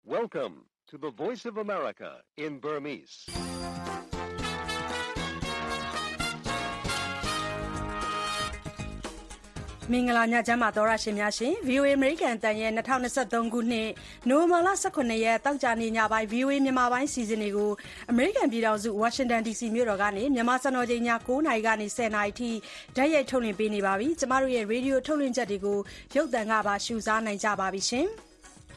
Welcome to the Voice of America in Burmese. ။မင်္ဂလာညချမ်းပါသောရရှင်များရှင် VOA American တန်ရဲ့2023ခုနှစ်နိုဝင်ဘာလ18ရက်တောက်ကြနေညပိုင်း VOA မြန်မာပိုင်းစီစဉ်တွေကို American ပြည်ထောင်စု Washington DC မြို့တော်ကနေမြန်မာစံတော်ချိန်ည9:00နာရီကနေ10:00နာရီထိဓာတ်ရိုက်ထုတ်လွှင့်ပေးနေပါပြီ။ကျမတို့ရဲ့ Radio ထုတ်လွှင့်ချက်တွေကိုရုပ်သံကပါရှုစားနိုင်ကြပါပြီရှင်။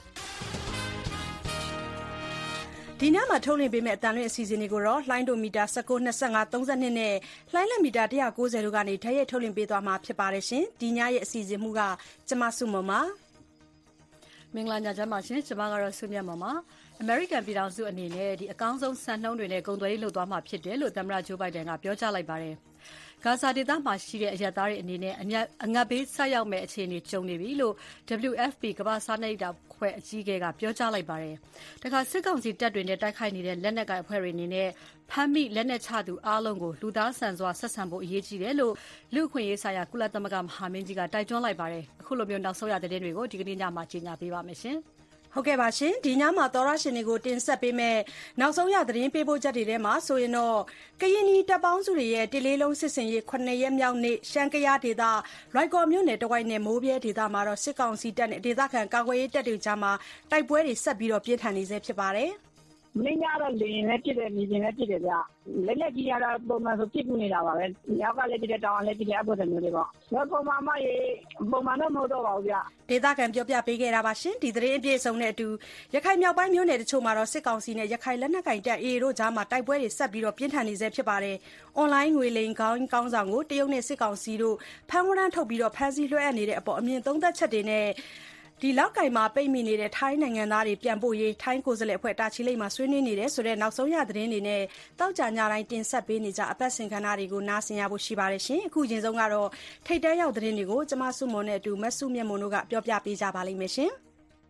ဒီညမှာထုတ်လွှင့်ပေးမယ့်အတန်လွင့်အစီအစဉ်တွေကိုတော့လှိုင်းဒိုမီတာ19 25 32နဲ့လှိုင်းလက်မီတာ190တို့ကနေဓာတ်ရိုက်ထုတ်လွှင့်ပေးသွားမှာဖြစ်ပါတယ်ရှင်။ဒီညရဲ့အစီအစဉ်မှုကကျမစုမပါမင်္ဂလာညချမ်းပါရှင်ကျမကတော့ဆုမြတ်မပါAmerican ပြည်ထောင်စုအနေနဲ့ဒီအကောင်းဆုံးစံနှုန်းတွေနဲ့ဂုဏ်သွေးလုပ်သွားမှာဖြစ်တယ်လို့သမ္မတဂျိုးဘိုင်ဒန်ကပြောကြားလိုက်ပါတယ်။ဂါဇာဒေသမှာရှိတဲ့အရပ်သားတွေအနေနဲ့အငတ်ဘေးဆက်ရောက်မဲ့အခြေအနေကြုံနေပြီလို့ WFP ကမ္ဘာ့စားနပ်ရိက္ခာအဖွဲ့အကြီးအကဲကပြောကြားလိုက်ပါတယ်။တခါစစ်ကောင်စီတပ်တွေနဲ့တိုက်ခိုက်နေတဲ့လက်နက်ကိုင်အဖွဲ့တွေအနေနဲ့ဖမ်းမိလက်နက်ချသူအားလုံးကိုလူသားဆန်စွာဆက်ဆံဖို့အရေးကြီးတယ်လို့လူ့အခွင့်အရေးဆိုင်ရာကုလသမဂ္ဂမဟာမင်းကြီးကတိုက်တွန်းလိုက်ပါတယ်။အခုလိုမျိုးနောက်ဆုံးရသတင်းတွေကိုဒီကနေ့ညမှာကြေညာပေးပါမယ်ရှင်။ဟုတ်ကဲ့ပါရှင်ဒီညမှာသောရရှင်တွေကိုတင်ဆက်ပေးမယ်နောက်ဆုံးရသတင်းပေးပို့ချက်တွေထဲမှာဆိုရင်တော့ကရင်နီတပ်ပေါင်းစုတွေရဲ့တလေးလုံးစစ်စင်ရေး9ရက်မြောက်နေ့ရှမ်းကယားဒေသလွိုက်ကော်မြို့နယ်တဝိုက်နယ်မိုးပြဲဒေသမှာတော့စစ်ကောင်စီတပ်နဲ့ဒေသခံကာကွယ်ရေးတပ်တွေကြားမှာတိုက်ပွဲတွေဆက်ပြီးတော့ပြင်းထန်နေဆဲဖြစ်ပါတယ်မင်းကတော့လေရင်လည်းပြစ်တယ်မြေပြင်လည်းပြစ်တယ်ဗျလက်လက်ကြီးရတာပုံမှန်ဆိုပြစ်နေတာပါပဲညောက်ကလည်းပြစ်တယ်တောင်လည်းပြစ်တယ်အပေါ်တယ်မျိုးတွေပေါ့ဘယ်ပုံမှန်မှရေပုံမှန်တော့မဟုတ်တော့ပါဘူးဗျဒေသခံပြောပြပေးခဲ့တာပါရှင်ဒီသတင်းအပြည့်အစုံနဲ့အတူရခိုင်မြောက်ပိုင်းမြို့နယ်တချို့မှာတော့စစ်ကောင်စီနဲ့ရခိုင်လက်နက်ကိုင်တပ် AA တို့ကြားမှာတိုက်ပွဲတွေဆက်ပြီးတော့ပြင်းထန်နေဆဲဖြစ်ပါတယ်အွန်လိုင်းငွေလိမ်ကောင်းဆောင်ကိုတရုတ်နဲ့စစ်ကောင်စီတို့ဖမ်းဝရမ်းထုတ်ပြီးတော့ဖမ်းဆီးလွှဲအပ်နေတဲ့အပေါ်အမြင်သုံးသပ်ချက်တွေနဲ့ဒီလောက်ကင်မှာပိတ်မိနေတဲ့ထိုင်းနိုင်ငံသားတွေပြန်ပို့ရေးထိုင်းကိုယ်စားလှယ်အဖွဲ့တာချီလိတ်မှာဆွေးနွေးနေတယ်ဆိုတဲ့နောက်ဆုံးရသတင်းတွေနဲ့တောက်ကြညတိုင်းတင်ဆက်ပေးနေကြအပတ်စဉ်ခန်းသားတွေကိုနားဆင်ရဖို့ရှိပါတယ်ရှင်အခုချိန်ဆုံးကတော့ထိတ်တဲရောက်သတင်းတွေကိုကျမစုမွန်နဲ့အတူမဆုမြတ်မွန်တို့ကပြောပြပေးကြပါလိမ့်မယ်ရှင်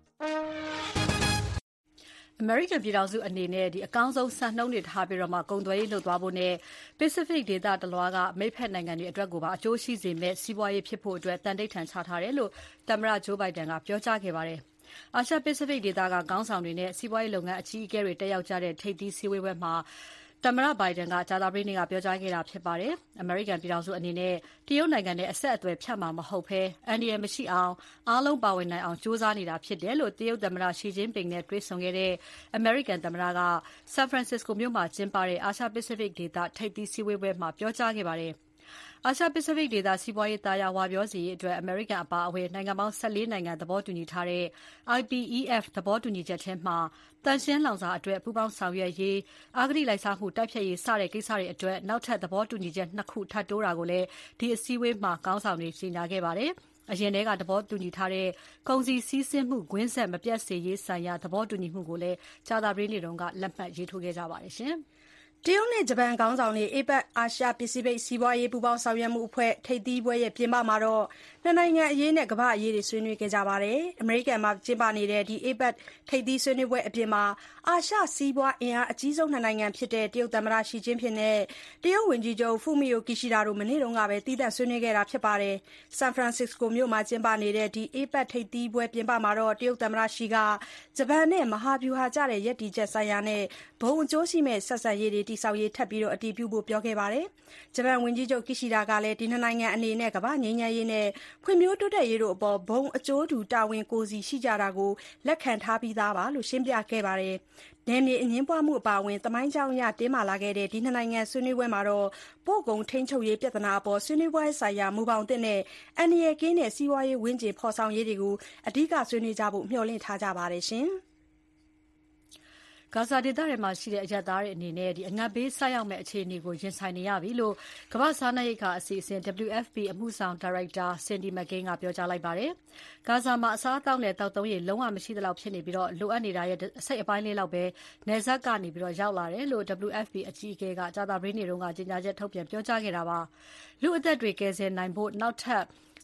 American ပြည်ထောင်စုအနေနဲ့ဒီအကောင်းဆုံးစံနှုန်းတွေထားပြီးတော့မှဂုဏ်သွေးလှုပ်သွားဖို့နဲ့ Pacific ဒေသတလွှားကမိတ်ဖက်နိုင်ငံတွေအတွက်ကိုပါအကျိုးရှိစေမဲ့စီးပွားရေးဖြစ်ဖို့အတွက်တန်တိတ်ထန်ချထားတယ်လို့သမ္မတဂျိုးဘိုင်ဒန်ကပြောကြားခဲ့ပါတယ်။အာရှ Pacific ဒေသကခေါင်းဆောင်တွေနဲ့စီးပွားရေးလုပ်ငန်းအကြီးအကဲတွေတက်ရောက်ကြတဲ့ထိပ်သီးစည်းဝေးပွဲမှာသမ္မတဘိုင်ဒန်ကကြာသပတေးနေ့ကပြောကြားခဲ့တာဖြစ်ပါတယ်။ American ပြည်ထောင်စုအနေနဲ့တရုတ်နိုင်ငံနဲ့အဆက်အသွယ်ဖြတ်မှာမဟုတ်ဘဲအန္တရာယ်မရှိအောင်အားလုံးပါဝင်နိုင်အောင်ကြိုးစားနေတာဖြစ်တယ်လို့တရုတ်သမ္မတရှီကျင်းပင်နဲ့တွေ့ဆုံခဲ့တဲ့ American သမ္မတက San Francisco မြို့မှာကျင်းပတဲ့အာရှ Pacific ဒေသထိပ်သီးစည်းဝေးပွဲမှာပြောကြားခဲ့ပါတယ်။အာရှ Pacific ဒေသစီးပွားရေးသားယာဝပြောစီရေးအတွက် American အပါအဝင်နိုင်ငံပေါင်း14နိုင်ငံသဘောတူညီထားတဲ့ IPEF သဘောတူညီချက်ထဲမှာတန်ရှင်းလောင်စာအတွက်ပူးပေါင်းဆောင်ရွက်ရေးအဂတိလိုက်စားမှုတိုက်ဖျက်ရေးစတဲ့ကိစ္စတွေအတွက်နောက်ထပ်သဘောတူညီချက်2ခုထပ်တိုးတာကိုလည်းဒီအစည်းအဝေးမှာခေါင်းဆောင်တွေကြေညာခဲ့ပါတယ်။အရင်ထဲကသဘောတူညီထားတဲ့ကုန်စည်စည်းစိမ်မှုကွင်းဆက်မပြတ်စေရေးဆိုင်ရာသဘောတူညီမှုကိုလည်းကြာသပတေးနေ့တုန်းကလက်မှတ်ရေးထိုးခဲ့ကြပါတယ်ရှင်။တရုတ်နဲ့ဂျပန်ခေါင်းဆောင်တွေ APEC အာရှပစိဖိတ်စီးပွားရေးပူးပေါင်းဆောင်ရွက်မှုအဖွဲ့ထိပ်သီးပွဲရဲ့ပြင်ပမှာတော့နှစ်နိုင်ငံအရေးနဲ့ကမ္ဘာ့အရေးတွေဆွေးနွေးခဲ့ကြပါတယ်။ American မှာကျင်းပနေတဲ့ဒီ APEC ထိပ်သီးဆွေးနွေးပွဲအပြင်မှာအာရှစီးပွားအင်အားအကြီးဆုံးနှစ်နိုင်ငံဖြစ်တဲ့တရုတ်သမ္မတရှီကျင်းဖျင်နဲ့တရုတ်ဝန်ကြီးချုပ်ဖူမီယိုကီရှီဒါတို့မနေ့တုန်းကပဲသီးသန့်ဆွေးနွေးခဲ့တာဖြစ်ပါတယ်။ San Francisco မြို့မှာကျင်းပနေတဲ့ဒီ APEC ထိပ်သီးပွဲပြင်ပမှာတော့တရုတ်သမ္မတရှီကဂျပန်နဲ့မဟာဗျူဟာကျတဲ့ရပ်တည်ချက်ဆိုင်ရာနဲ့ဘုံအကျိုးရှိမဲ့ဆက်ဆံရေးတွေတည်ဆောက်ရေးထပ်ပြီးအတည်ပြုဖို့ပြောခဲ့ပါတယ်။ဂျပန်ဝန်ကြီးချုပ်ကီရှီဒါကလည်းဒီနှစ်နိုင်ငံအနေနဲ့ကမ္ဘာ့ငြိမ်းချမ်းရေးနဲ့ဖွံ့ဖြိုးတိုးတက်ရေးတို့အပေါ်ဘုံအကျိုးတူတာဝန်ကိုယ်စီရှိကြတာကိုလက်ခံထားပြီးသားပါလို့ရှင်းပြခဲ့ပါတယ်။နယ်မြေအငြင်းပွားမှုအပါအဝင်သမိုင်းကြောင်းအရတင်းမာလာခဲ့တဲ့ဒီနှစ်နိုင်ငံဆွေးနွေးပွဲမှာတော့ပို့ကုန်ထိန်းချုပ်ရေးပြဿနာအပေါ်ဆွေးနွေးပွဲဆိုင်ရာမူပေါင်းသစ်နဲ့အန္တရာယ်ကင်းတဲ့စီးပွားရေးဝန်းကျင်ဖော်ဆောင်ရေးတွေကိုအဓိကဆွေးနွေးကြဖို့မျှော်လင့်ထားကြပါတယ်ရှင်။ဂါဇာဒေသထဲမှာရှိတဲ့အရပ်သားတွေအနေနဲ့အငတ်ဘေးဆိုက်ရောက်မဲ့အခြေအနေကိုရင်ဆိုင်နေရပြီလို့ကမ္ဘာ့စားနပ်ရိက္ခာအစီအစဉ် WFP အမှုဆောင်ဒါရိုက်တာ Cindy McCain ကပြောကြားလိုက်ပါတယ်။ဂါဇာမှာအစားအသောက်နဲ့သောက်သုံးရေလုံးဝမရှိသလောက်ဖြစ်နေပြီးလိုအပ်နေတာရဲ့အစိတ်အပိုင်းလေးလောက်ပဲနယ်စပ်ကနေရောက်လာတယ်လို့ WFP အကြီးအကဲကကြာသပတေးနေ့တုန်းကကြေညာချက်ထုတ်ပြန်ပြောကြားခဲ့တာပါ။လူအသက်တွေကယ်ဆယ်နိုင်ဖို့နောက်ထပ်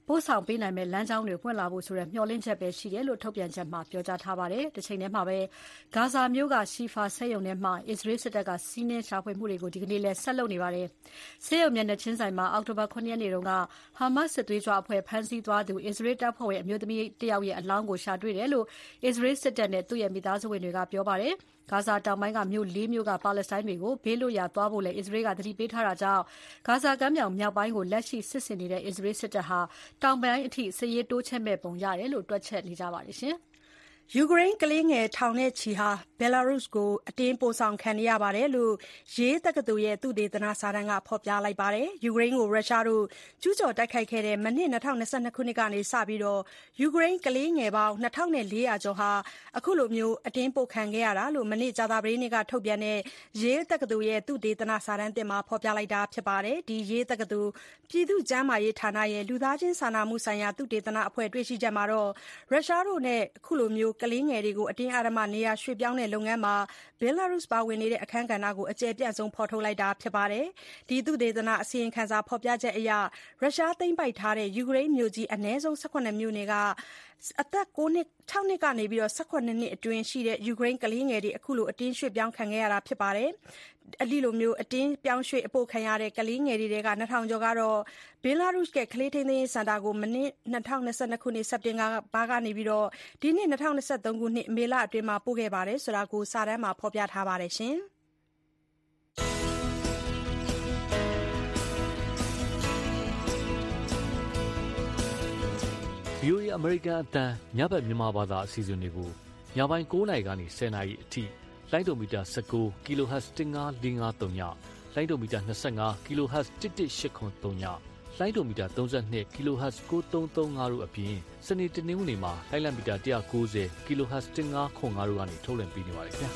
ပို့ဆောင်ပေးနိုင်မယ့်လမ်းကြောင်းတွေပွင့်လာဖို့ဆိုတဲ့မျှော်လင့်ချက်ပဲရှိတယ်လို့ထုတ်ပြန်ချက်မှာပြောကြားထားပါတယ်။တစ်ချိန်တည်းမှာပဲဂါဇာမြို့ကရှီဖာစက်ရုံထဲမှာအစ္စရေးစစ်တပ်ကစီးနင်းရှာဖွေမှုတွေကိုဒီကနေ့လည်းဆက်လုပ်နေပါတယ်။စက်ရုံမျက်နှာချင်းဆိုင်မှာအောက်တိုဘာ 9 ရက်နေ့တုန်းကဟာမတ်စစ်သွေးကြွအဖွဲ့ဖမ်းဆီးသွားသူအစ္စရေးတပ်ဖွဲ့ဝင်အမျိုးသမီးတစ်ယောက်ရဲ့အလောင်းကိုရှာတွေ့တယ်လို့အစ္စရေးစစ်တပ်နဲ့သူ့ရဲ့မိသားစုဝင်တွေကပြောပါတယ်။ဂါဇာတောင်ပိုင်းကမြို့ 4 မြို့ကပါလက်စတိုင်းတွေကိုဘေးလွတ်ရာသွားဖို့လည်းအစ္စရေးကသတိပေးထားတာကြောင့်ဂါဇာကမ်းမြောင်မြောက်ပိုင်းကိုလက်ရှိစစ်ဆင်နေတဲ့အစ္စရေးစစ်တပ်ဟာတောင်ပိုင်းအထိစစ်ရေးတိုးချဲ့မဲ့ပုံရတယ်လို့တွက်ချက်နေကြပါတယ်ရှင်။ယူကရိန်းကလေးငယ်ထောင်နဲ့ချီဟာဘယ်လာရုစ်ကိုအတင်းပို့ဆောင်ခံနေရပါတယ်လို့ရေးတက္ကသိုလ်ရဲ့သုတေသနစာတမ်းကဖော်ပြလိုက်ပါတယ်။ယူကရိန်းကိုရုရှားတို့ကျူးကျော်တိုက်ခိုက်ခဲ့တဲ့မနှစ်2022ခုနှစ်ကနေစပြီးယူကရိန်းကလေးငယ်ပေါင်း2400ကျော်ဟာအခုလိုအတင်းပို့ခံခဲ့ရတာလို့မနေ့ကြာသပတေးနေ့ကထုတ်ပြန်တဲ့ရေးတက္ကသိုလ်ရဲ့သုတေသနစာတမ်းသစ်မှာဖော်ပြလိုက်တာဖြစ်ပါတယ်။ဒီရေးတက္ကသိုလ်ပြည်သူ့ကျန်းမာရေးဌာနရဲ့လူသားချင်းစာနာမှုဆိုင်ရာသုတေသနအဖွဲ့တွေ့ရှိချက်မှာရုရှားတို့နဲ့အခုလိုကလေးငယ်တွေကိုအတင်းအဓမ္မနေရာရွှေ့ပြောင်းတဲ့လုပ်ငန်းမှာဘယ်လာရုစ်ပါဝင်နေတဲ့အခန်းကဏ္ဍကိုအကျယ်ပြန့်ဆုံးဖော်ထုတ်လိုက်တာဖြစ်ပါတယ်။ဒီသုတေသနအစီရင်ခံစာဖော်ပြချက်အရရုရှားသိမ်းပိုက်ထားတဲ့ယူကရိန်းမြို့ကြီးအနည်းဆုံး18မြို့နယ်ကအသက်6နှစ်ကနေ18နှစ်အတွင်းရှိတဲ့ယူကရိန်းကလေးငယ်တွေအခုလိုအတင်းရွှေ့ပြောင်းခံခဲ့ရတာဖြစ်ပါတယ်။အတင်းပြောင်းရွှေ့အပို့ခံရတဲ့ကလေးငယ်တွေက2000ကျော်ကတော့ဘယ်လာရုစ်ရဲ့ကလေးထိန်းသိမ်းရေးစင်တာကိုမနှစ်2022ခုနှစ်စက်တင်ဘာကနေဒီနှစ်2023ခုနှစ်မေလအတွင်းမှာပို့ခဲ့ပါတယ်ဆိုတာကိုစာတမ်းမှာဖော်ပြထားပါတယ်ရှင်။ VOA အမေရိကန်အသံညဘက်မြန်မာဘာသာအစီအစဉ်တွေကိုညပိုင်း9:00နာရီကနေ10:00နာရီအထိလိုင်းဒိုမီတာ19 kHz 15553ညလိုင်းဒိုမီတာ25 kHz 11803ညလိုင်းဒိုမီတာ32 kHz 9335တို့အပြင်စနေတနင်္ဂနွေမှာလိုင်းလံမီတာ190 kHz 1505တို့ကနေထုတ်လွှင့်ပေးနေပါတယ်ခင်ဗျာ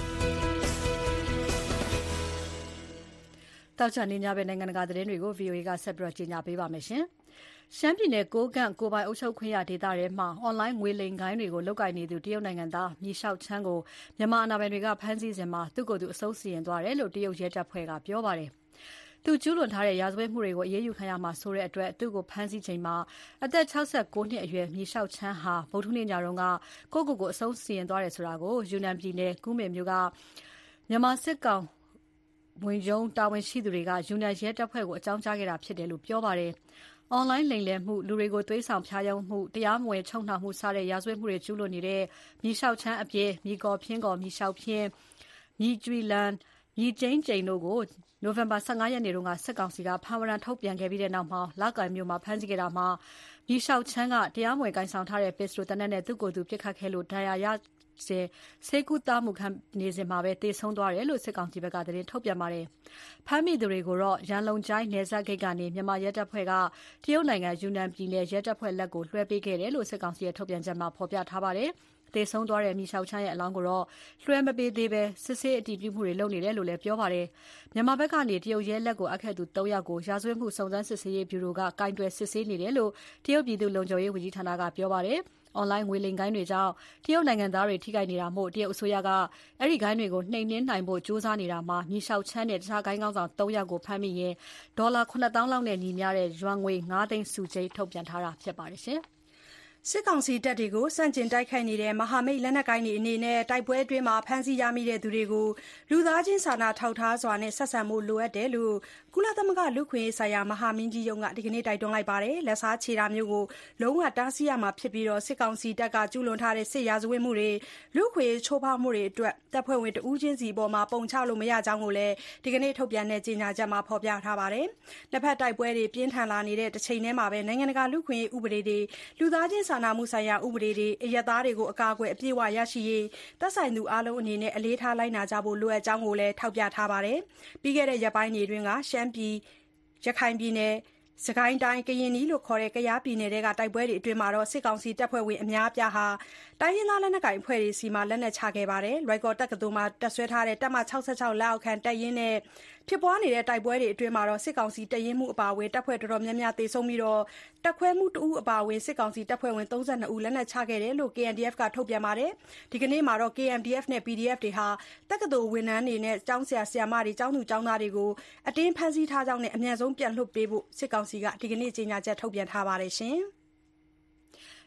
တောက်ချန်နေညဘက်နိုင်ငံတကာသတင်းတွေကို VOA ကဆက်ပြီးကြီးညာပေးပါမယ်ရှင်။ရှမ်းပြည်နယ်ကိုကန့်ကိုပိုင်အုပ်ချုပ်ခွင့်ရဒေသထဲမှာအွန်လိုင်းငွေလိမ်ဂိုဏ်းတွေကိုလုပ်ကိုင်နေသူတရုတ်နိုင်ငံသားမြေလျှောက်ချမ်းကိုမြန်မာအာဏာပိုင်တွေကဖမ်းဆီးစဉ်မှာသူ့ကိုယ်သူအဆုံးစီရင်သွားတယ်လို့တရုတ်ရဲတပ်ဖွဲ့ကပြောပါတယ်။သူကျူးလွန်ထားတဲ့ရာဇဝတ်မှုတွေကိုအရေးယူခံရမှာဆိုတဲ့အတွက်သူ့ကိုဖမ်းဆီးချိန်မှာအသက်69နှစ်အရွယ်မြေလျှောက်ချမ်းဟာဗုဒ္ဓနေ့ညတုန်းကကိုယ့်ကိုယ်အဆုံးစီရင်သွားတယ်ဆိုတာကိုယူနန်ပြည်နယ်ကူးမင်မြို့ကမြန်မာစစ်ကောင်ဝင်ရုံးတာဝန်ရှိသူတွေကယူနန်ရဲတပ်ဖွဲ့ကိုအကြောင်းကြားခဲ့တာဖြစ်တယ်လို့ပြောပါတယ်။ အွန်လိုင်းလိမ်လည်မှုလူတွေကိုသွေးဆောင်ဖျားယောင်းမှုတရားမဝင်ချုပ်နှောင်မှုစတဲ့ရာဇဝတ်မှုတွေကျူးလွန်နေတဲ့မြေလျှောက်ချမ်းအပြင်မြေကော်ဖျင်းကော်မြေလျှောက်ဖျင်းမြေကျွီလန်မြေကျင်းကျိန်တို့ကိုနိုဝင်ဘာ15ရက်နေ့တုန်းကစစ်ကောင်စီကဖမ်းဝရမ်းထုတ်ပြန်ခဲ့ပြီးတဲ့နောက်မှာလကိုင်မြို့မှာဖမ်းဆီးခဲ့တာမှာမြေလျှောက်ချမ်းကတရားမဝင်ကိုင်ဆောင်ထားတဲ့ပစ္စတိုတနက်နဲ့သူ့ကိုယ်သူပြစ်ခတ်ခဲ့လို့ဒဏ်ရာရဆေးကုသမှုခံနေစဉ်မှာပဲတေဆုံးသွားတယ်လို့စစ်ကောင်စီဘက်ကသတင်းထုတ်ပြန်ပါတယ်။ဖမ်းမိသူတွေကိုတော့ရန်လုံကျိုင်းနယ်စပ်ဂိတ်ကနေမြန်မာရဲတပ်ဖွဲ့ကတရုတ်နိုင်ငံယူနန်ပြည်နယ်ရဲတပ်ဖွဲ့လက်ကိုလွှဲပေးခဲ့တယ်လို့စစ်ကောင်စီရဲ့ထုတ်ပြန်ချက်မှာဖော်ပြထားပါတယ်။တေဆုံးသွားတဲ့မြေလျှောက်ချမ်းရဲ့အလောင်းကိုတော့လွှဲမပေးသေးပဲစစ်ဆေးအတည်ပြုမှုတွေလုပ်နေတယ်လို့လည်းပြောပါတယ်။မြန်မာဘက်ကနေတရုတ်ရဲလက်ကိုအပ်ခဲ့သူ3ယောက်ကိုရာဇဝတ်မှုစုံစမ်းစစ်ဆေးရေးဘျူရိုကကင်တွယ်စစ်ဆေးနေတယ်လို့တရုတ်ပြည်သူ့လုံခြုံရေးဝန်ကြီးဌာနကပြောပါတယ်။အွန်လိုင်းငွေလိမ်ဂိုဏ်းတွေကြောင့်တရုတ်နိုင်ငံသားတွေထိခိုက်နေတာမို့တရုတ်အစိုးရကအဲ့ဒီဂိုဏ်းတွေကိုနှိမ်နင်းနိုင်ဖို့ကြိုးစားနေတာမှာမြေလျှောက်ချမ်းတဲ့တခြားဂိုဏ်းကောင်းဆောင်3ယောက်ကိုဖမ်းမိရင်ဒေါ်လာ9000လောက်နဲ့ညီမျှတဲ့ယွမ်ငွေ9သိန်းစုကြိတ်ထုတ်ပြန်ထားတာဖြစ်ပါတယ်ရှင်။စစ်ကောင်စီတပ်တွေကိုစန့်ကျင်တိုက်ခိုက်နေတဲ့မဟာမိတ်လက်နက်ကိုင်တွေအနေနဲ့တိုက်ပွဲအတွင်းမှာဖမ်းဆီးရမိတဲ့သူတွေကိုလူသားချင်းစာနာထောက်ထားစွာနဲ့ဆက်ဆံမှုလိုအပ်တယ်လို့ကုလသမဂ္ဂလူ့ခွင့်ရေးဆိုင်ရာမဟာမင်းကြီးရုံးကဒီကနေ့တိုက်တွန်းလိုက်ပါတယ်။လက်စားချေတာမျိုးကိုလုံးဝတားဆီးရမှာဖြစ်ပြီးစစ်ကောင်စီတပ်ကကျူးလွန်ထားတဲ့စစ်ရာဇဝတ်မှုတွေလူ့ခွင့်ရေးချိုးဖောက်မှုတွေအတွက်တပ်ဖွဲ့ဝင်တဦးချင်းစီပေါ်မှာပုံချလို့မရကြောင်းကိုလည်းဒီကနေ့ထုတ်ပြန်တဲ့ကြေညာချက်မှာဖော်ပြထားပါတယ်။နှစ်ဖက်တိုက်ပွဲတွေပြင်းထန်လာနေတဲ့တစ်ချိန်တည်းမှာပဲနိုင်ငံတကာလူ့ခွင့်ရေးဥပဒေတွေလူသားချင်းစာနာမှုဆိုင်ရာဥပဒေတွေအရပ်သားတွေကိုအကာအကွယ်အပြည့်အဝရရှိရေးသက်ဆိုင်သူအားလုံးအနေနဲ့အလေးထားလိုက်နာကြဖို့လိုအပ်ကြောင်းကိုလည်းထောက်ပြထားပါတယ်။ပြီးခဲ့တဲ့ရက်ပိုင်းတွေအတွင်းကရှမ်းပြည်ရခိုင်ပြည်နယ်စကိုင်းတိုင်းကရင်နီလို့ခေါ်တဲ့ကယားပြည်နယ်တွေကတိုက်ပွဲတွေအတွင်းမှာစစ်ကောင်စီတပ်ဖွဲ့ဝင်အများအပြားဟာတိုင်းရင်းသားလက်နက်ကိုင်အဖွဲ့တွေစီမှာလက်နက်ချခဲ့ပါတယ်။လွိုက်ကော်တက္ကသိုလ်မှာတပ်ဆွဲထားတဲ့တပ်မ66လက်အောက်ခံတပ်ရင်းနဲ့ဖြစ်ပွားနေတဲ့တိုက်ပွဲတွေအတွင်းမှာစစ်ကောင်စီတပ်ရင်းမှုအပါအဝင်တပ်ဖွဲ့တော်တော်များများသေဆုံးပြီးတပ်ခွဲမှုတဦးအပါအဝင်စစ်ကောင်စီတပ်ဖွဲ့ဝင်32ဦးလက်နက်ချခဲ့တယ်လို့ KNDF ကထုတ်ပြန်ပါတယ်။ဒီကနေ့မှာတော့ KNDF နဲ့ PDF တွေဟာတက္ကသိုလ်ဝန်ထမ်းတွေနဲ့ကျောင်းဆရာဆရာမတွေကျောင်းသူကျောင်းသားတွေကိုအတင်းဖမ်းဆီးထားကြောင်းနဲ့အမြန်ဆုံးပြန်လွှတ်ပေးဖို့စစ်ကောင်စီကဒီကနေ့ကြေညာချက်ထုတ်ပြန်ထားပါတယ်ရှင်။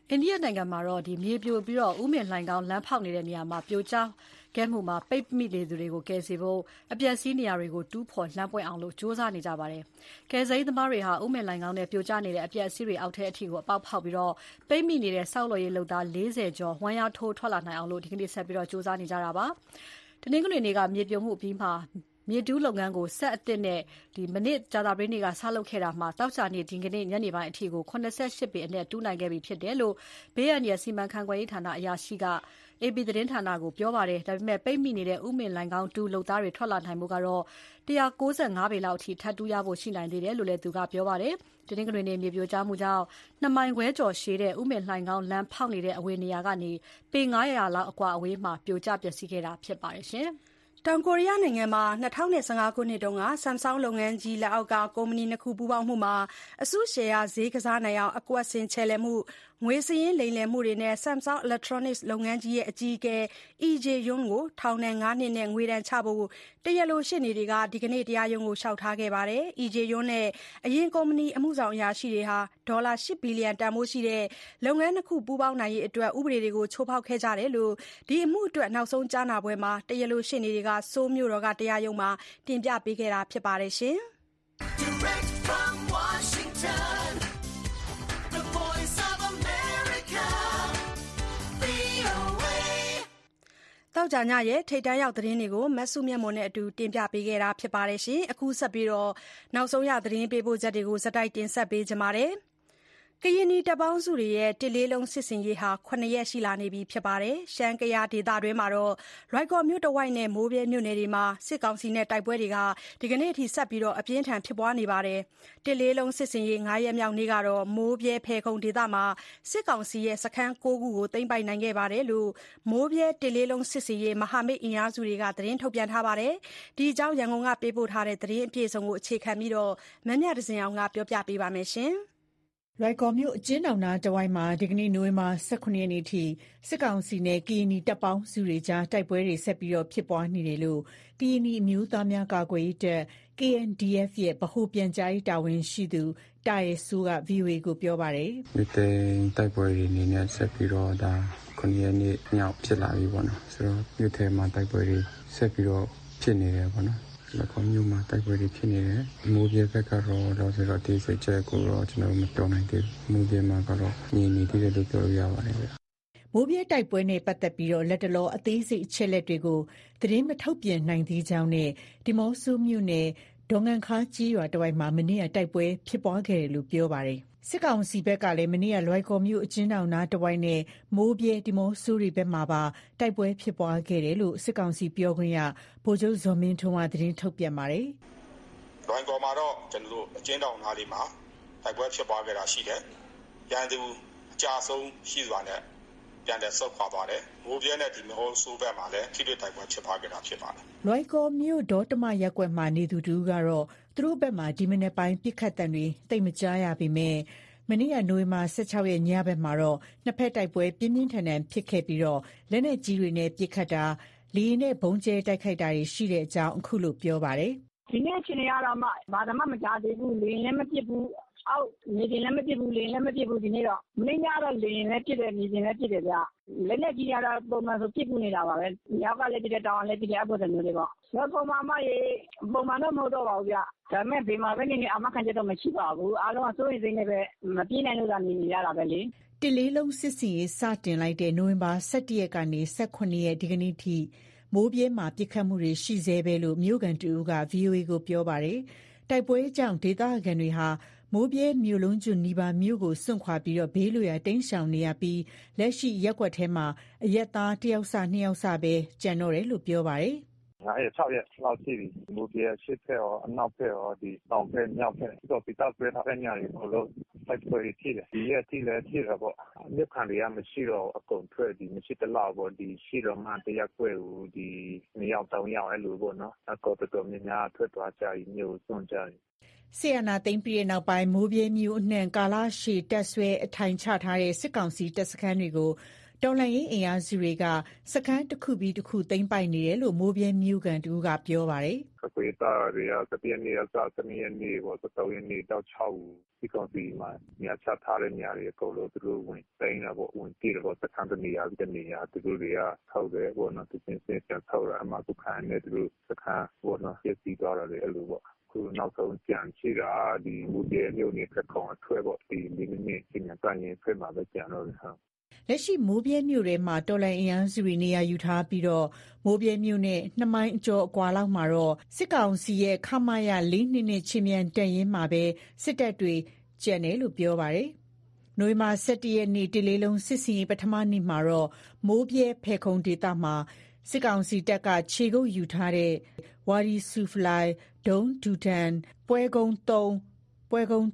အိန္ဒိယနိုင်ငံမှာတော့မြေပြိုပြီးဥမင်လှိုဏ်ခေါင်းလမ်းဖောက်နေတဲ့နေရာမှာပြိုကျခဲ့မှုမှာပိတ်မိနေသူတွေကိုကယ်ဆယ်ဖို့အပျက်စီးနေရာတွေကိုတူးဖော်လှမ်းပွင့်အောင်ကြိုးစားနေကြပါတယ်။ကယ်ဆယ်ရေးသမားတွေဟာဥမင်လှိုဏ်ခေါင်းနဲ့ပြိုကျနေတဲ့အပျက်အစီးတွေအောက်ထဲအထိကိုအပေါက်ဖောက်ပြီးပိတ်မိနေတဲ့ဆောက်လုပ်ရေးလုပ်သား40ကျော်ဝမ်းယားထိုးထွက်လာနိုင်အောင်ဒီကနေ့ဆက်ပြီးကြိုးစားနေကြတာပါ။တနင်္ဂနွေနေ့ကမြေပြိုမှုအပြီးမှာမြေတူးလုပ်ငန်းကိုဆက်အသစ်နဲ့မနေ့ကြာသပတေးနေ့ကစလုပ်ခဲ့တာမှာတောက်ချာနေ့ဒီကနေ့ညနေပိုင်းအထိကို88ပေအနက်တူးနိုင်ခဲ့ပြီဖြစ်တယ်လို့ဘေးအန္တရာယ်စီမံခန့်ခွဲရေးဌာနအရာရှိက AP သတင်းဌာနကိုပြောပါတယ်။ဒါပေမဲ့ပိတ်မိနေတဲ့ဥမင်လှိုဏ်ခေါင်းတူးလုပ်သားတွေထွက်လာနိုင်မှုကတော့195ပေလောက်အထိထပ်တူးရဖို့ရှိနိုင်သေးတယ်လို့လည်းသူကပြောပါတယ်။တနင်္ဂနွေနေ့မြေပြိုကျမှုကြောင့်2မိုင်ခွဲကျော်ရှည်တဲ့ဥမင်လှိုဏ်ခေါင်းလမ်းဖောက်နေတဲ့အဝေးနေရာကနေပေ900လောက်အကွာအဝေးမှာပြိုကျပျက်စီးခဲ့တာဖြစ်ပါတယ်ရှင်။တောင်ကိုရီးယားနိုင်ငံမှာ2015ခုနှစ်တုန်းက Samsung လုပ်ငန်းကြီးလက်အောက်ကကုမ္ပဏီ2ခုပူးပေါင်းမှုမှာအစုရှယ်ယာဈေးကစားနိုင်အောင်အကွက်ဆင်ချယ်လှယ်မှုငွေစာရင်းလိမ်လည်မှုတွေနဲ့ Samsung Electronics လုပ်ငန်းကြီးရဲ့အကြီးအကဲ Lee Jae-yong ကိုထောင်ဒဏ်5နှစ်နဲ့ငွေဒဏ်ချဖို့တရားလိုရှေ့နေတွေကဒီကနေ့တရားရုံးကိုလျှောက်ထားခဲ့ပါတယ်။ Lee Jae-yong နဲ့အရင်ကုမ္ပဏီအမှုဆောင်အရာရှိတွေဟာဒေါ်လာ8ဘီလီယံတန်ဖိုးရှိတဲ့လုပ်ငန်း2ခုပူးပေါင်းနိုင်ရေးအတွက်ဥပဒေတွေကိုချိုးဖောက်ခဲ့ကြတယ်လို့ဒီအမှုအတွက်နောက်ဆုံးကြားနာပွဲမှာတရားလိုရှေ့နေတွေကဆိုးမြို့တော်ကတရားရုံးမှာတင်ပြပေးခဲ့တာဖြစ်ပါတယ်ရှင်။ Direct from Washington, the voice of America, VOA တောက်ကြညရဲ့ထိတ်တန့်ရောက်သတင်းတွေကိုမဆုမြတ်မွန်နဲ့အတူတင်ပြပေးခဲ့တာဖြစ်ပါတယ်ရှင်။အခုဆက်ပြီးနောက်ဆုံးရသတင်းပေးပို့ချက်တွေကိုစတိုက်တင်ဆက်ပေးကြပါမယ်။ကရင်နီတပ်ပေါင်းစုတွေရဲ့တစ်လေးလုံးစစ်စင်ရေးဟာ9ရက်ရှိလာနေပြီဖြစ်ပါတယ်။ရှမ်းကယားဒေသတွင်းမှာတော့လွိုင်ကော်မြို့တဝိုက်နဲ့မိုးဗြဲမြို့နယ်တွေမှာစစ်ကောင်စီနဲ့တိုက်ပွဲတွေကဒီကနေ့အထိဆက်ပြီးအပြင်းထန်ဖြစ်ပွားနေပါတယ်။တစ်လေးလုံးစစ်စင်ရေး9ရက်မြောက်နေ့ကတော့မိုးဗြဲဖယ်ခုံဒေသမှာစစ်ကောင်စီရဲ့စခန်း9ခုကိုသိမ်းပိုက်နိုင်ခဲ့ပါတယ်လို့မိုးဗြဲတစ်လေးလုံးစစ်စင်ရေးမဟာမိတ်အင်အားစုတွေကသတင်းထုတ်ပြန်ထားပါတယ်။ဒီအကြောင်းရန်ကုန်ကပေးပို့ထားတဲ့သတင်းအပြည့်အစုံကိုအခြေခံပြီးမမြဒဇင်အောင်ကပြောပြပေးပါမယ်။လွိုင်ကော်မြို့အကျဉ်းထောင်နားတဝိုက်မှာဒီကနေ့နိုဝင်ဘာ18ရက်နေ့ထိစစ်ကောင်စီနဲ့ကရင်နီတပ်ပေါင်းစုတွေကြားတိုက်ပွဲတွေဆက်ပြီးဖြစ်ပွားနေတယ်လို့ကရင်နီအမျိုးသားများကာကွယ်ရေးတပ် KNDF ရဲ့ဗဟိုပြန်ကြားရေးတာဝန်ရှိသူတာရဲစိုးက VOA ကိုပြောပါတယ်။ဒီတိုက်ပွဲတွေနေနဲ့ဆက်ပြီးဒါ9ရက်နေ့ညောက်ဖြစ်လာပြီပေါ့နော်။ဆိုတော့မြို့ထဲမှာတိုက်ပွဲတွေဆက်ပြီးဖြစ်နေတယ်ပေါ့နော်။လက်ကောမျိုးမှာတိုက်ပွဲတွေဖြစ်နေတယ်။မိုးပြဲဘက်ကတော့ဆိုတော့ဒီစိတ်ချက်ကိုတော့ကျွန်တော်မပြောနိုင်သေးဘူး။မိုးပြဲမှာကတော့ညင်နေသေးတယ်လို့ပြောရပါတယ်ဗျ။မိုးပြဲတိုက်ပွဲနဲ့ပတ်သက်ပြီးလက်တလောအသေးစိတ်အချက်လက်တွေကိုသတင်းမထုတ်ပြန်နိုင်သေးကြောင်းနဲ့ဒီမော့ဆိုမြို့နယ်ဒေါငန်ခါကြီးရွာတဝိုက်မှာမနေ့ကတိုက်ပွဲဖြစ်ပွားခဲ့တယ်လို့ပြောပါတယ်။စစ်ကောင်စီဘက်ကလည်းမနေ့ကလွိုင်ကော်မြို့အကျဉ်းထောင်နားတဝိုက်နဲ့မိုးပြဲဒီမော့ဆိုတွေဘက်မှာပါတိုက်ပွဲဖြစ်ပွားခဲ့တယ်လို့စစ်ကောင်စီပြောခွင့်ရဗိုလ်ချုပ်ဇော်မင်းထွန်းကသတင်းထုတ်ပြန်ပါတယ်။လွိုင်ကော်မှာတော့ကျွန်တော်တို့အကျဉ်းထောင်နားလေးမှာတိုက်ပွဲဖြစ်ပွားခဲ့တာရှိတယ်။ရန်သူအကြဆုံးရှိစွာနဲ့ပြန်တဲ့ဆုတ်ခွာသွားတယ်။မိုးပြဲနဲ့ဒီမော့ဆိုဘက်မှာလည်းထိတွေ့တိုက်ပွဲဖြစ်ပွားခဲ့တာဖြစ်ပါတယ်။လွိုင်ကော်မြို့ဒေါတမရက်ကွက်မှာနေသူတူကတော့သူတို့ဘက်မှာဒီမနေ့ပိုင်းပြစ်ခတ်တံတွေတိတ်မကြားရပေမဲ့မနေ့ကနိုဝင်ဘာ16ရက်ညဘက်မှာတော့နှစ်ဖက်တိုက်ပွဲပြင်းပြင်းထန်ထန်ဖြစ်ခဲ့ပြီးလက်နက်ကြီးတွေနဲ့ပစ်ခတ်တာလေယာဉ်နဲ့ဘုံကျဲတိုက်ခိုက်တာတွေရှိတဲ့အကြောင်းအခုလိုပြောပါတယ်။ဒီနေ့အချိန်ကတော့ဘာမှမကြားသေးဘူးလေယာဉ်လည်းမပစ်ဘူးအောက်နေတင်လည်းမပစ်ဘူးလေလည်းမပစ်ဘူးဒီနေ့တော့မင်းများတော့လေရင်လည်းပစ်တယ်နေတင်လည်းပစ်တယ်ဗျလက်လက်ကြီးကတော့ပုံမှန်ဆိုပစ်ကူနေတာပါပဲမြောက်ကလည်းပစ်တယ်တောင်လည်းပစ်တယ်အပေါ်တမျိုးတွေပေါ့တော့ပုံမှန်မှရေပုံမှန်တော့မဟုတ်တော့ပါဘူးဗျဒါပေမဲ့ဒီမှာပဲနေအမခံချက်တော့မရှိပါဘူးအားလုံးကစိုးရိမ်စိတ်နဲ့ပဲမပြေးနိုင်လို့သာနေရတာပဲလေတစ်လေးလုံးစစ်စီရေးစတင်လိုက်တဲ့နိုဝင်ဘာ17ရက်ကနေ18ရက်ဒီကနေ့ထိမိုးပြဲမှာပြစ်ခတ်မှုတွေရှိသေးပဲလို့မြို့ကန်တူက VOA ကိုပြောပါတယ်တိုက်ပွဲကြောင့်ဒေသခံတွေဟာမိုးပြဲမြို့လုံးကျွနီးပါးမြို့ကိုစွန့်ခွာပြီးဘေးလွရာတိမ်းရှောင်နေရပြီးလက်ရှိရက်ကွက်ထဲမှာအရက်သား1ယောက်စ2ယောက်စပဲကျန်တော့တယ်လို့ပြောပါတယ် 9ရက်6ရက်လောက်ရှိပြီမိုးပြဲရှစ်ဖက်ရောအနောက်ဖက်ရောဒီတောင်ဖက်မြောက်ဖက်တော့ပိတောက်ဆွဲထားတဲ့ညတွေဘလို့စိုက်ပွဲဖြစ်တယ်ဒီရက်ထိလည်းဖြစ်တာပေါ့မြက်ခံတွေကမရှိတော့အကုန်ထွက်ဒီမရှိတလောက်ပေါ့ဒီရှိတော့မှတရက်ကွဲကိုဒီ2ယောက်3ယောက်အဲ့လိုပေါ့နော်အကောတော်တော်များများထွက်သွားကြပြီမြို့စွန့်ကြပြီဆီယနာသိမ့်ပြီးတဲ့နောက်ပိုင်းမိုးပြဲမျိုးအနှံကာလရှည်တက်ဆွဲအထိုင်ချထားတဲ့စစ်ကောင်စီတပ်စခန်းတွေကိုတော်လှန်ရေးအင်အားစုတွေကစခန်းတစ်ခုပြီးတစ်ခုသိမ်းပိုက်နေတယ်လို့မိုးပြဲမြို့ကန်တူကပြောပါတယ်။ခွေတာတွေကတပြည့်နေ့အစတနည်းနေ့ပေါ်13ရက်နေ့တော့6ဒီကောင်စီမှာညချထားတဲ့ညတွေအကုန်လုံးသူတို့ဝင်တိုင်းတာပေါ့ဝင်ကြည့်တော့စခန်းတနေရာဒီနေရာသူတို့တွေကထောက်တယ်ပေါ့နော်သူချင်းစင်ပြန်ထောက်ရအမှသူခံနေသူတို့စခန်းပေါ့နော်ပြည့်စည်သွားတယ်အဲ့လိုပေါ့ခုနောက်ဆုံးကြံရှိတာဒီမူပြဲမြို့နယ်ကကောင်အထွဲပေါ့ဒီမိနစ်ချင်းပြန်တိုင်းရင်ဖွဲ့မှာပဲကြံတော့တယ်ဟာလက်ရှိမိုးပြဲမြို့ထဲမှာတော်လှန်အင်အားစုတွေနေရာယူထားပြီးတော့မိုးပြဲမြို့နဲ့2 မိုင်အကျော်အကွာလောက်မှာတော့စစ်ကောင်စီရဲ့ခမာရ4နဲ့ချင်းမြန်တန်ရင်မှာပဲစစ်တပ်တွေကျန်တယ်လို့ပြောပါတယ်။နိုဝင်ဘာ17ရက်နေ့တလေးလုံးစစ်စင်ရေးပထမနေ့မှာတော့မိုးပြဲဖဲခုံဒေသမှာစစ်ကောင်စီတပ်ကခြေကုပ်ယူထားတဲ့ဝါရီဆူဖလိုင်ဒုံဒူတန်ပွဲကုန်း3ပွဲကုန်း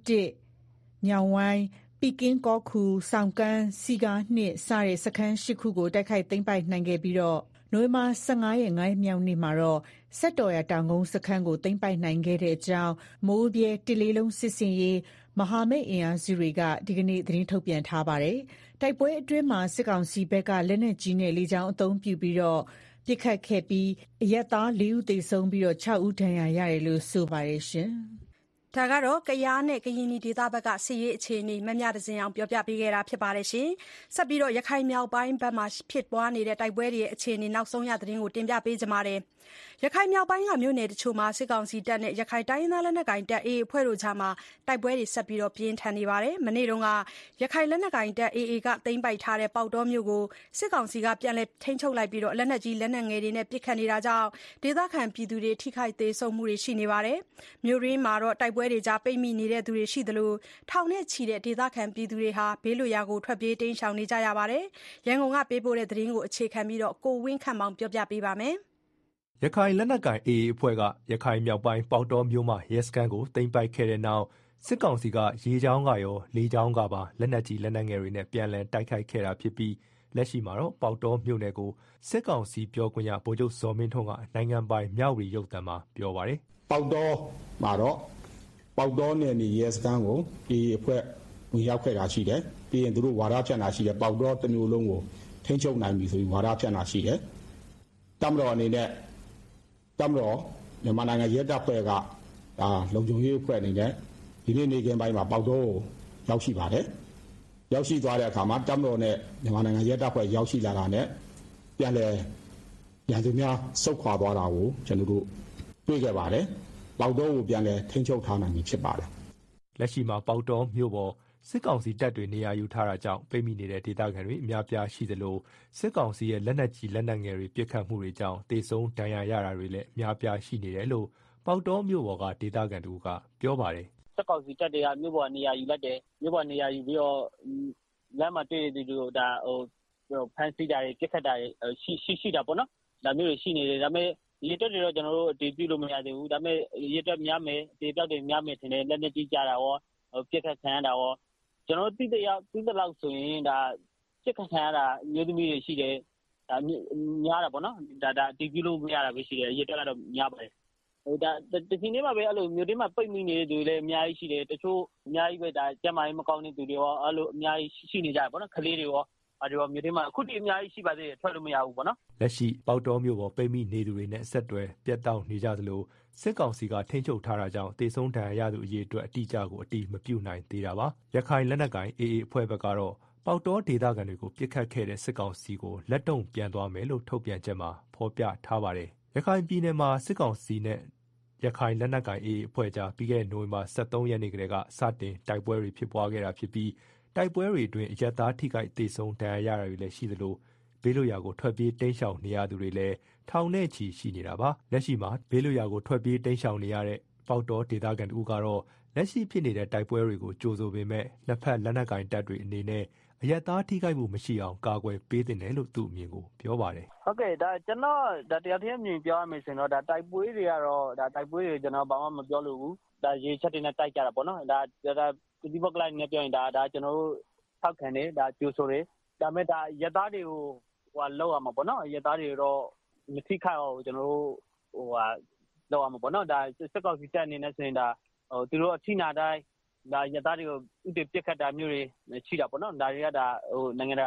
1ညောင်ဝိုင်းပီကင်းကောခုဆောင်ကန်းစီကားနှင့်စတဲ့စခန်း8ခုကိုတိုက်ခိုက်သိမ်းပိုက်နိုင်ခဲ့ပြီးတော့နိုဝင်ဘာ15ရက်9ရက်မြောက်နေ့မှာတော့စက်တော်ရတောင်ကုန်းစခန်းကိုသိမ်းပိုက်နိုင်ခဲ့တဲ့အကြောင်းမိုးပြဲတလေးလုံးစစ်စင်ရေးမဟာမိတ်အင်အားစုတွေကဒီကနေ့သတင်းထုတ်ပြန်ထားပါတယ်။တိုက်ပွဲအတွင်းမှာစစ်ကောင်စီဘက်ကလက်နက်ကြီးနဲ့လေကြောင်းအုံပြုပြီးတော့ပြစ်ခတ်ခဲ့ပြီးအရက်သား4ဦးသေဆုံးပြီးတော့6ဦးဒဏ်ရာရတယ်လို့ဆိုပါတယ်ရှင်။ဒါကတော့ကယားနဲ့ကရင်ဒေသဘက်ကစစ်ရေးအခြေအနေမမျှတစင်အောင်ပြောပြပေးခဲ့တာဖြစ်ပါတယ်ရှင်။ဆက်ပြီးတော့ရခိုင်မြောက်ပိုင်းဘက်မှာဖြစ်ပွားနေတဲ့တိုက်ပွဲတွေရဲ့အခြေအနေနောက်ဆုံးရသတင်းကိုတင်ပြပေးကြပါမယ်။ရခိုင်မြောက်ပိုင်းကမြို့နယ်တချို့မှာစစ်ကောင်စီတပ်နဲ့ရခိုင်တိုင်းရင်းသားလက်နက်ကိုင်တပ် AA အဖွဲ့တို့ကြားမှာတိုက်ပွဲတွေဆက်ပြီးပြင်းထန်နေပါတယ်။မနေ့တုန်းကရခိုင်လက်နက်ကိုင်တပ် AA ကသိမ်းပိုက်ထားတဲ့ပေါက်တောမြို့ကိုစစ်ကောင်စီကပြန်လည်ထိန်းချုပ်လိုက်ပြီးလက်နက်ကြီးလက်နက်ငယ်တွေနဲ့ပစ်ခတ်နေတာကြောင့်ဒေသခံပြည်သူတွေထိခိုက်သေဆုံးမှုတွေရှိနေပါတယ်။မြို့ရင်းမှာတော့တိုက်ပွဲတွေကြားပိတ်မိနေတဲ့သူတွေရှိသလိုထောင်နဲ့ချီတဲ့ဒေသခံပြည်သူတွေဟာဘေးလွတ်ရာကိုထွက်ပြေးတိမ်းရှောင်နေကြရပါတယ်။ရန်ကုန်ကပေးပို့တဲ့သတင်းကိုအခြေခံပြီးကိုဝင်းခန့်မောင်ပြောပြပေးပါမယ်။ရခိုင်လက်နက်ကိုင် AA အဖွဲ့ကရခိုင်မြောက်ပိုင်းပေါက်တောမြို့မှာရဲစခန်းကိုသိမ်းပိုက်ခဲ့တဲ့နောက်စစ်ကောင်စီကရေကြောင်းကရောလေကြောင်းကပါလက်နက်ကြီးလက်နက်ငယ်တွေနဲ့ပြန်လည်တိုက်ခိုက်ခဲ့တာဖြစ်ပြီးလက်ရှိမှာတော့ပေါက်တောမြို့နယ်ကိုစစ်ကောင်စီပြောခွင့်ရဗိုလ်ချုပ်ဇော်မင်းထွန်းကနိုင်ငံပိုင်မြဝတီရုပ်သံမှာပြောပါတယ်။ပေါက်တောမှာတော့ပေါက်တောနယ်မြေရဲစခန်းကို AA အဖွဲ့ဝင်ရောက်ခဲ့တာရှိတယ်။ပြီးရင်သူတို့ဝါဒဖြန့်တာရှိတယ်ပေါက်တောတစ်မျိုးလုံးကိုထိန်းချုပ်နိုင်ပြီဆိုပြီးဝါဒဖြန့်တာရှိတယ်။တမတော်အနေနဲ့တမတော်မြန်မာနိုင်ငံရဲတပ်ဖွဲ့ကလုံခြုံရေးအဖွဲ့အနေနဲ့ဒီနေ့နေ့ကင်းပိုင်းမှာပေါက်တော့ရောက်ရှိပါတယ်။ရောက်ရှိသွားတဲ့အခါမှာတမတော်နဲ့မြန်မာနိုင်ငံရဲတပ်ဖွဲ့ရောက်ရှိလာတာနဲ့ပြန်လည်ရန်သူများဆုတ်ခွာသွားတာကိုကျွန်တော်တို့တွေ့ခဲ့ပါတယ်။ပေါက်တော့ကိုပြန်လည်ထိန်းချုပ်ထားနိုင်ပြီဖြစ်ပါတယ်။လက်ရှိမှာပေါက်တော့မြို့ပေါ်စစ်ကောင်စီတပ်တွေနေရာယူထားတာကြောင့်ပိတ်မိနေတဲ့ဒေသခံတွေအများပြားရှိသလိုစစ်ကောင်စီရဲ့လက်နက်ကြီးလက်နက်ငယ်တွေပစ်ခတ်မှုတွေကြောင့်တေဆုံးဒဏ်ရာရတာတွေလည်းအများပြားရှိနေတယ်လို့ပေါက်တော်မြို့ပေါ်ကဒေသခံတို့ကပြောပါတယ်စစ်ကောင်စီတပ်တွေကမြို့ပေါ်နေရာယူလိုက်တယ်မြို့ပေါ်နေရာယူပြီးတော့လမ်းမှာတွေ့တဲ့သူတို့ဒါဖမ်းဆီးတာတွေပစ်ခတ်တာတွေရှိတာပေါ့နော်ဒါမျိုးတွေရှိနေတယ်ဒါပေမဲ့ရေတက်တွေတော့ကျွန်တော်တို့အတည်ပြုလို့မရသေးဘူးဒါပေမဲ့ရေတက်များမယ်အတည်ပြောက်တွေများမယ်ထင်တယ်လက်နက်ကြီးကြတာရောပစ်ခတ်ခံရတာရောကျွန်တော်တို့သိတဲ့လောက်ဆိုရင်ဒါစစ်ခတ်ခံရတာမျိုးသမီးတွေရှိတယ်ဒါများတာပေါ့နော်ဒါအတည်ပြုလို့မရတာပဲရှိတယ်ရေတက်ကတော့များပါတယ်ဒါတချိန်လေးမှာပဲအဲ့လိုမျိုးတွေမှာပိတ်မိနေတဲ့သူတွေလည်းအများကြီးရှိတယ်တချို့အများကြီးပဲဒါကျန်းမာရေးမကောင်းတဲ့သူတွေရောအဲ့လိုအများကြီးရှိနေကြတယ်ပေါ့နော်ကလေးတွေရောအဲ့ဒီမျိုးတွေမှာအခုတည်းအများကြီးရှိပါသေးတယ်ထွက်လို့မရဘူးပေါ့နော်လက်ရှိပေါက်တော်မြို့ပေါ်ပိတ်မိနေသူတွေနဲ့ဆက်တွဲပြတ်တောက်နေကြသလိုစစ်ကောင်စီကထိန်းချုပ်ထားတာကြောင့်တေဆုံးဒဏ်ရာရသူအရေးအတွက်အတိအကျကိုအတိမပြုနိုင်သေးတာပါရခိုင်လက်နက်ကိုင် AA အဖွဲ့ဘက်ကတော့ပေါက်တော်ဒေသခံတွေကိုပြစ်ခတ်ခဲ့တဲ့စစ်ကောင်စီကိုလက်တုံ့ပြန်သွားမယ်လို့ထုတ်ပြန်ချက်မှာဖော်ပြထားပါတယ်ရခိုင်ပြည်နယ်မှာစစ်ကောင်စီနဲ့ရခိုင်လက်နက်ကိုင် AA အဖွဲ့ကြားပြီးခဲ့တဲ့နိုဝင်ဘာ23ရက်နေ့ကတည်းကစတင်တိုက်ပွဲတွေဖြစ်ပွားခဲ့တာဖြစ်ပြီးတိုက်ပွဲတွေအတွင်းအရက်သားထိခိုက်ဒေဆုံးဒဏ်ရာရတာတွေလည်းရှိသလိုဘေးလွတ်ရာကိုထွက်ပြေးတိမ်းရှောင်နေရသူတွေလည်းထောင်နဲ့ချီရှိနေတာပါလက်ရှိမှာဘေးလွတ်ရာကိုထွက်ပြေးတိမ်းရှောင်နေရတဲ့ပေါက်တော်ဒေသခံတို့ကတော့လက်ရှိဖြစ်နေတဲ့တိုက်ပွဲတွေကိုကြိုဆိုပေမဲ့နှစ်ဖက်လက်နက်ကင်တပ်တွေအနေနဲ့အရက်သားထိခိုက်မှုမရှိအောင်ကာကွယ်ပေးတင်တယ်လို့သူ့အမြင်ကိုပြောပါတယ်ဟုတ်ကဲ့ဒါကျွန်တော်ဒါတရားထည့်မြင်ပြောရမယ်ဆိုရင်တော့ဒါတိုက်ပွဲတွေကတော့ဒါတိုက်ပွဲတွေကျွန်တော်ဘာမှမပြောလို့ဘူးဒါရေချက်တွေနဲ့တိုက်ကြတာပေါ့နော်ဒါဒီဘက်ကလိုက်နေပြောရင်ဒါကျွန်တော်တို့ထောက်ခံတယ်ဒါကြိုဆိုတယ်ဒါပေမဲ့ဒါရက်သားတွေကိုလောက်ရမှာပေါ့နော်ရက်သားတွေတော့မထိခိုက်အောင်ကျွန်တော်တို့လောက်ရမှာပေါ့နော်ဒါစစ်ကောင်စီတပ်အနေနဲ့ဆိုရင်ဒါသူတို့အထိနာတိုင်းဒါရက်သားတွေကိုဥတည်ပစ်ခတ်တာမျိုးတွေရှိတာပေါ့နော်ဒါတွေကဒါနိုင်ငံတကာ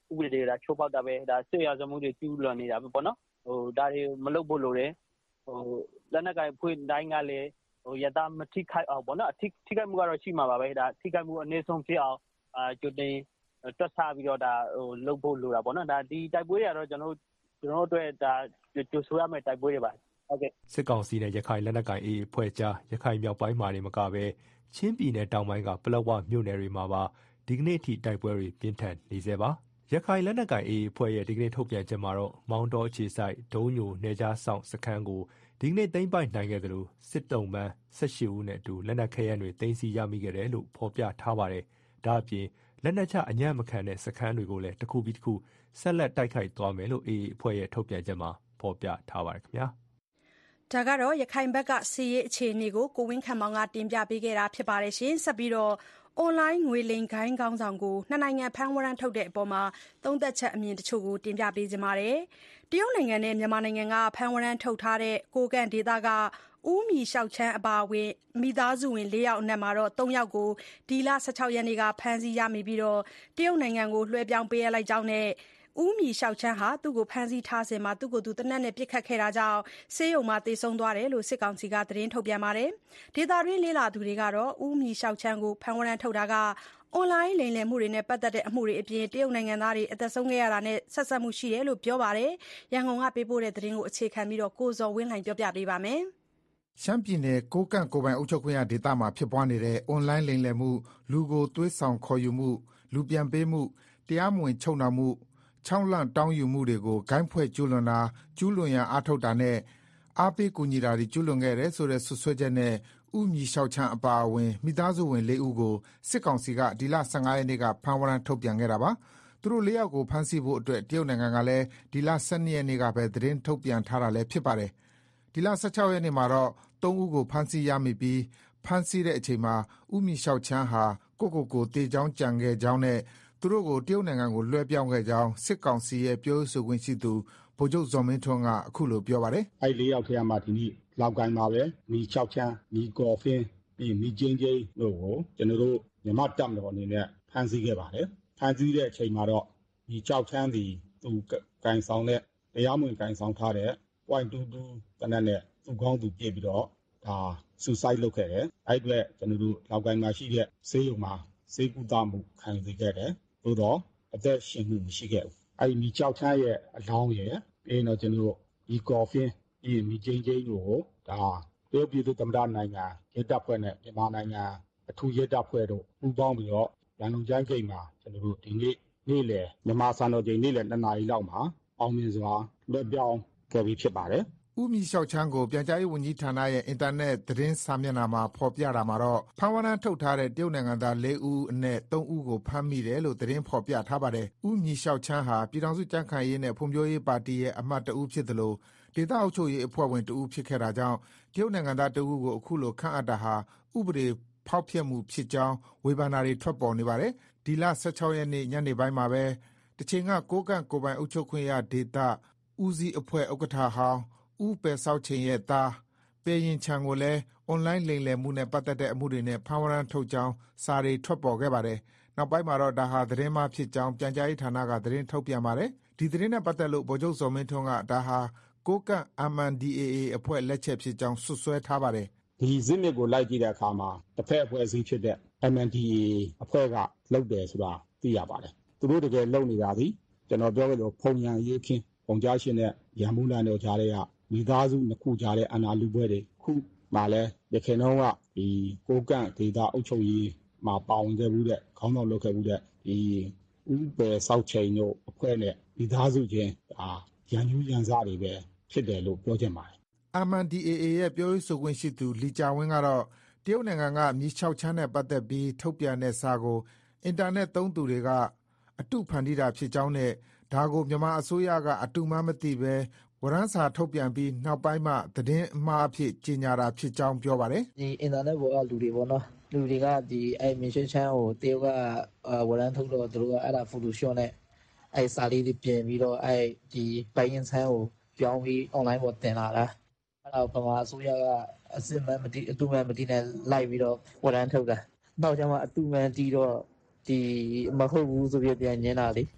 ဥပဒေတွေကချိုးဖောက်တာပဲဒါစစ်ရာဇဝမှုတွေကျူးလွန်နေတာပဲပေါ့နော်ဒါတွေမလုပ်ဖို့လိုတယ်လက်နက်ကိုင်ဖွင့်တိုင်းကလည်းရတာမထိခိုက်အောင်ပေါ့နော်ထိခိုက်မှုကတော့ရှိမှာပါပဲဒါထိခိုက်မှုအနည်းဆုံးဖြစ်အောင်ကြိုတင်တွက်ဆပြီးတော့ဒါလုပ်ဖို့လိုတာပေါ့နော်ဒါဒီတိုက်ပွဲတွေကတော့ကျွန်တော်တို့အတွက်ဒါကြိုဆိုရမယ့်တိုက်ပွဲတွေပါဟုတ်ကဲ့စစ်ကောင်စီနဲ့ရခိုင်လက်နက်ကိုင် AA အဖွဲ့ကြားရခိုင်မြောက်ပိုင်းမှာနေမကပဲချင်းပြည်နယ်တောင်ပိုင်းကပလက်ဝမြို့နယ်တွေမှာပါဒီကနေ့ထိတိုက်ပွဲတွေပြင်းထန်နေဆဲပါရခိုင်လက်နက်ကိုင် AA အဖွဲ့ရဲ့ဒီကနေ့ထုတ်ပြန်ချက်မှာတော့မောင်းတော်အခြေစိုက်ဒုံညိုနေကြားဆောင်စခန်းကိုဒီကနေ့သိမ်းပိုက်နိုင်ခဲ့သလိုစစ်တုံးပန်း18ဦးနဲ့အတူလက်နက်ခဲယမ်းတွေသိမ်းဆည်းရမိခဲ့တယ်လို့ဖော်ပြထားပါတယ်ဒါအပြင်လက်နက်ချအညံ့မခံတဲ့စခန်းတွေကိုလည်းတစ်ခုပြီးတစ်ခုဆက်လက်တိုက်ခိုက်သွားမယ်လို့ AA အဖွဲ့ရဲ့ထုတ်ပြန်ချက်မှာဖော်ပြထားပါတယ်ခင်ဗျာဒါကတော့ရခိုင်ဘက်ကစီးရေးအခြေအနေကိုကိုဝင်းခန့်မောင်ကတင်ပြပေးခဲ့တာဖြစ်ပါတယ်ရှင်ဆက်ပြီးတော့အွန်လိုင်းငွေလိမ်ဂိုင်းကောင်းဆောင်ကိုနှစ်နိုင်ငံဖမ်းဝရမ်းထုတ်တဲ့အပေါ်မှာသုံးသက်ချက်အမြင်တချို့ကိုတင်ပြပေးကြပါမယ်တရုတ်နိုင်ငံနဲ့မြန်မာနိုင်ငံကဖမ်းဝရမ်းထုတ်ထားတဲ့ကိုကန့်ဒေသကဦးမီလျှောက်ချမ်းအပါအဝင်မိသားစုဝင်4ယောက်အနက်မှာတော့3ယောက်ကိုဒီလ16ရက်နေ့ကဖမ်းဆီးရမိပြီးတော့တရုတ်နိုင်ငံကိုလွှဲပြောင်းပေးရလိုက်ကြောင်းနဲ့ဦးမီလျှောက်ချမ်းဟာသူ့ကိုဖမ်းဆီးထားစဉ်မှာသူ့ကိုယ်သူတနက်နဲ့ပစ်ခတ်ခဲ့တာကြောင့်ဆေးရုံမှာသေဆုံးသွားတယ်လို့စစ်ကောင်စီကသတင်းထုတ်ပြန်ပါတယ်ဒေသတွင်းလေးလာသူတွေကတော့ဦးမီလျှောက်ချမ်းကိုဖမ်းဝရမ်းထုတ်တာကအွန်လိုင်းလိမ်လည်မှုတွေနဲ့ပတ်သက်တဲ့အမှုတွေအပြင်တရုတ်နိုင်ငံသားတွေအသက်ဆုံးခဲ့ရတာနဲ့ဆက်စပ်မှုရှိတယ်လို့ပြောပါတယ်ရန်ကုန်ကပေးပို့တဲ့သတင်းကိုအခြေခံပြီးတော့ကိုဇော်ဝင်းလှိုင်ပြောပြပေးပါမယ်ရှမ်းပြည်နယ်ကိုကန့်ကိုပိုင်အုပ်ချုပ်ခွင့်ရဒေသမှာဖြစ်ပွားနေတဲ့အွန်လိုင်းလိမ်လည်မှုလူကိုသွေးဆောင်ခေါ်ယူမှုလူပြန်ပေးမှုတရားမဝင်ချုပ်နှောင်မှုချောင်းလန့်တောင်းယူမှုတွေကိုဂိုင်းဖွဲ့ကျူးလွန်တာကျူးလွန်ရန်အားထုတ်တာနဲ့အားပေးကူညီတာတွေကျူးလွန်ခဲ့တဲ့ဆိုတဲ့ဆွဆွဲချက်နဲ့ဥမီလျှောက်ချမ်းအပါအဝင်မိသားစုဝင်4ဦးကိုစစ်ကောင်စီကဒီလ15ရက်နေ့ကဖမ်းဝရမ်းထုတ်ပြန်ခဲ့တာပါသူတို့4ယောက်ကိုဖမ်းဆီးဖို့အတွက်တရုတ်နိုင်ငံကလည်းဒီလ12ရက်နေ့ကပဲသတင်းထုတ်ပြန်ထားတာလည်းဖြစ်ပါတယ်ဒီလ16ရက်နေ့မှာတော့3ဦးကိုဖမ်းဆီးရမိပြီးဖမ်းဆီးတဲ့အချိန်မှာဥမီလျှောက်ချမ်းဟာကိုတေချောင်းကြံခဲ့ကြောင်းနဲ့သူတို့ကိုတရုတ်နိုင်ငံကိုလွှဲပြောင်းခဲ့ကြောင်းစစ်ကောင်စီရဲ့ပြောရေးဆိုခွင့်ရှိသူဗိုလ်ချုပ်ဇော်မင်းထွန်းကအခုလိုပြောပါတယ်အဲ့4ယောက်ထဲမှာဒီနေ့လောက်ကိုင်းမှာပဲမီ6ချမ်းမီကော်ဖင်းပြီးမီကျင်းတို့ကိုကျွန်တော်တို့မြန်မာတပ်မတော်အနေနဲ့ဖမ်းဆီးခဲ့ပါတယ်ဖမ်းဆီးတဲ့အချိန်မှာတော့ဒီ6ချမ်းဒီသူကင်ဆောင်တဲ့တရားမဝင်ကင်ဆောင်ထားတဲ့ .22 တနက်နဲ့သူ့ကောင်းသူပြစ်ပြီးတော့ဒါဆူဆိုက်လုပ်ခဲ့တယ်အဲ့အတွက်ကျွန်တော်တို့လောက်ကိုင်းမှာရှိတဲ့ဆေးရုံမှာဆေးကုသမှုခံယူခဲ့တယ်သို့တော့အသက်ရှင်မှုမရှိခဲ့ဘူးအဲ့ဒီမီ6ချမ်းရဲ့အလောင်းရဲ့ပြီးတော့ကျွန်တော်တို့ဒီကော်ဖင်းဒီမီကျင်းတို့ကိုဒါတရုတ်ပြည်သူ့သမ္မတနိုင်ငံရဲတပ်ဖွဲ့နဲ့မြန်မာနိုင်ငံအထူးရဲတပ်ဖွဲ့တို့ပူးပေါင်းပြီးတော့ရန်ကုန်ကျန်းဂိတ်မှာကျွန်တော်တို့ဒီနေ့လယ်မြန်မာစံတော်ချိန်နေ့လယ်2နာရီလောက်မှာအောင်မြင်စွာလွှဲပြောင်းခဲ့ပြီးဖြစ်ပါတယ်ဦးမီလျှောက်ချမ်းကိုပြန်ကြားရေးဝန်ကြီးဌာနရဲ့အင်တာနက်သတင်းစာမျက်နှာမှာဖော်ပြတာမှာတော့ဖမ်းဝရမ်းထုတ်ထားတဲ့တရုတ်နိုင်ငံသား4ဦးအနက်3ဦးကိုဖမ်းမိတယ်လို့သတင်းဖော်ပြထားပါတယ်။ဦးမီလျှောက်ချမ်းဟာပြည်ထောင်စုကြံ့ခိုင်ရေးနဲ့ဖွံ့ဖြိုးရေးပါတီရဲ့အမတ်တဦးဖြစ်တယ်လို့ဒေသအုပ်ချုပ်ရေးအဖွဲ့ဝင်တဦးဖြစ်ခဲ့တာကြောင့်တရုတ်နိုင်ငံသားတဦးကိုအခုလိုခန့်အပ်တာဟာဥပဒေဖောက်ဖျက်မှုဖြစ်ကြောင်းဝေဖန်တာတွေထွက်ပေါ်နေပါတယ်။ဒီလ16ရက်နေ့ညနေပိုင်းမှာပဲတချိန်ကကိုကန့်ကိုပိုင်အုပ်ချုပ်ခွင့်ရဒေသဦးစီးအဖွဲ့ဥက္ကဋ္ဌဟောင်းဦးပယ်ဆောက်ချိန်ရဲ့သားပေရင်ချန်ကိုလည်းအွန်လိုင်းလိမ်လည်မှုနဲ့ပတ်သက်တဲ့အမှုတွေနဲ့ဖမ်းဝရမ်းထုတ်ကြောင်းစာတွေထွက်ပေါ်ခဲ့ပါတယ်။နောက်ပိုင်းမှာတော့ဒါဟာသတင်းမှားဖြစ်ကြောင်းပြန်ကြားရေးဌာနကသတင်းထုတ်ပြန်ပါတယ်။ဒီသတင်းနဲ့ပတ်သက်လို့ဗိုလ်ချုပ်ဇော်မင်းထွန်းကဒါဟာကိုကန့် MNDAA အဖွဲ့လက်ချက်ဖြစ်ကြောင်းဆွဆွဲထားပါတယ်။ဒီဇစ်မြစ်ကိုလိုက်ကြည့်တဲ့အခါမှာတစ်ဖက်အဖွဲ့အစည်းဖြစ်တဲ့ MNDAA အဖွဲ့ကလုပ်တယ်ဆိုတာသိရပါတယ်။သူတို့တကယ်လုပ်နေတာဒီကျွန်တော်ပြောလို့ဖုံရန်ရေးခင်းပုံကြားရှင်နဲ့ရန်မှုလန်တို့ကြားတဲ့ကမိသားစုနှစ်ခုကြားတဲ့အနာလူပွဲတွေခုမှလည်းရခင်တော့ကဒီကိုကန့်ဒေသအုပ်ချုပ်ရေးမှာပါဝင်ခဲ့မှုတဲ့ခေါင်းဆောင်လုပ်ခဲ့မှုတဲ့ဒီဥပယ်ဆောက်ချိန်တို့အဖွဲ့နဲ့မိသားစုချင်းရန်ယူရန်စားတွေပဲဖြစ်တယ်လို့ပြောချင်ပါတယ်။ MNDAA ရဲ့ပြောရေးဆိုခွင့်ရှိသူလီကြာဝင်းကတော့တရုတ်နိုင်ငံကမြေ6ချမ်းနဲ့ပတ်သက်ပြီးထုတ်ပြန်တဲ့စာကိုအင်တာနက်သုံးသူတွေကအတုဖန်တီးတာဖြစ်ကြောင်းနဲ့ဒါကိုမြန်မာအစိုးရကအတုမှမသိပဲဝရမ်းစာထုတ်ပြန်ပြီးနောက်ပိုင်းမှသတင်းအမှားအဖြစ်ကြေညာတာဖြစ်ကြောင်းပြောပါတယ်ဒီအင်တာနက်ပေါ်ကလူတွေပေါ့နော်လူတွေကဒီမြေရှင်းချမ်းကိုတရုတ်ကဝရမ်းထုတ်တော့သူတို့ကအဲ့ဒါဖိုတိုရှော့နဲ့အဲ့စာလေးတွေပြင်ပြီးတော့အဲ့ဒီပိုင်ရင်ဆန်းကိုပြောင်းပြီး online ပေါ်တင်လာတာအဲ့ဒါပမာအစိုးရကအစစ်မှန်မတိအတူမှန်မတိနဲ့လိုက်ပြီးတော့ဝရမ်းထုတ်တာနောက်ကျမှအတူမှန်တီးတော့ဒီမဟုတ်ဘူးဆိုပြီးပြန်ညင်းတာလေ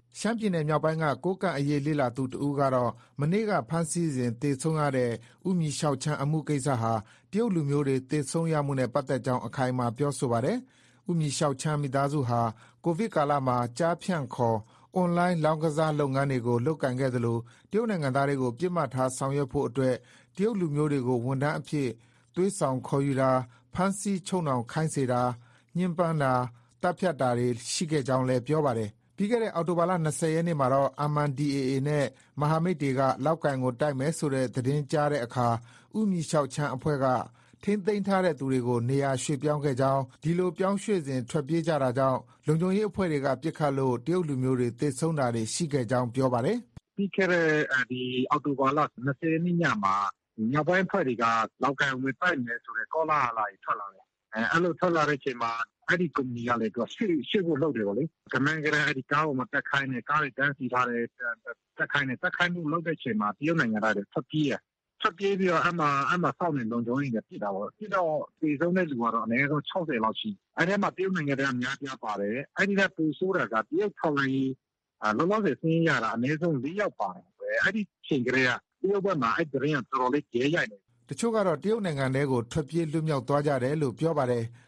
ရှမ်းပြည်နယ်မြောက်ပိုင်းကကိုးကန့်အရေးလေ့လာသူတဦးကတော့မနေ့ကဖမ်းဆီးစဉ်သေဆုံးရတဲ့ဦးမြရှောက်ချမ်းအမှုကိစ္စဟာတရုတ်လူမျိုးတွေသေဆုံးရမှုနဲ့ပတ်သက်ကြောင်းအခိုင်အမာပြောဆိုပါတယ်။ဦးမြရှောက်ချမ်းမိသားစုဟာကိုဗစ်ကာလမှာကြားဖြန့်ခေါ်အွန်လိုင်းလောင်းကစားလုပ်ငန်းတွေကိုလုပ်ကိုင်ခဲ့သလိုတရုတ်နိုင်ငံသားတွေကိုပြစ်မှတ်ထားဆောင်ရွက်ဖို့အတွက်တရုတ်လူမျိုးတွေကိုဝန်ထမ်းအဖြစ်သွေးဆောင်ခေါ်ယူတာဖမ်းဆီးချုပ်နှောင်ခိုင်းစေတာညှဉ်းပန်းတာတပ်ဖြတ်တာတွေရှိခဲ့ကြောင်းလည်းပြောပါတယ်။ပြီးခဲ့တဲ့အောက်တိုဘာလ20ရက်နေ့မှာတော့ MNDAA နဲ့မဟာမိတ်တွေကလောက်ကိုင်ကိုတိုက်မယ်ဆိုတဲ့သတင်းကြားတဲ့အခါဦးမြရှောက်ချမ်းအဖွဲ့ကထိန်းသိမ်းထားတဲ့သူတွေကိုနေရာရွှေ့ပြောင်းခဲ့ကြောင်းဒီလိုပြောင်းရွှေ့စဉ်ထွက်ပြေးကြတာကြောင့်လုံခြုံရေးအဖွဲ့တွေကပစ်ခတ်လို့တရုတ်လူမျိုးတွေသေဆုံးတာတွေရှိခဲ့ကြောင်းပြောပါတယ်။ပြီးခဲ့တဲ့အောက်တိုဘာလ20ရက်နေ့ညမှာမြောက်ပိုင်းအဖွဲ့တွေကလောက်ကိုင်ဝင်တိုက်မယ်ဆိုတဲ့ကောလာဟလတွေထွက်လာတယ်။အဲ့လိုထွက်လာတဲ့အချိန်မှာအဲ့ဒီကုမ္ပဏီကလည်းရှေ့ဖို့လုပ်တယ်ဗောလေ။ကမန်းကလေးအဲ့ဒီကားပေါ်မှာတက်ခိုင်းတယ်ကားတွေတန်းစီထားတယ်တက်ခိုင်းမှုလုပ်တဲ့အချိန်မှာတရုတ်နိုင်ငံသားတွေထွက်ပြေးပြီးတော့အမှစောင့်နေလုံခြုံရေးတွေပြစ်တာဗော။ပြစ်တော့ပြည်ဆုံးတဲ့လူကတော့အနည်းဆုံး60လောက်ရှိ။အဲ့ဒီမှာတရုတ်နိုင်ငံသားအများပြားပါတယ်။အဲ့ဒီကပူဆိုးတာကတရုတ်ထောက်လိုင်းလောလောဆယ်စင်းရတာအနည်းဆုံး4ယောက်ပါတယ်။အဲ့ဒီချိန်ကလေးကတရုတ်ဘက်မှာအဲ့ဒီရင်တော်တော်လေးကျဲရိုက်နေ။တချို့ကတော့တရုတ်နိုင်ငံထဲကိုထွက်ပြေးလွတ်မြောက်သွားကြတယ်လို့ပြောပါတယ်။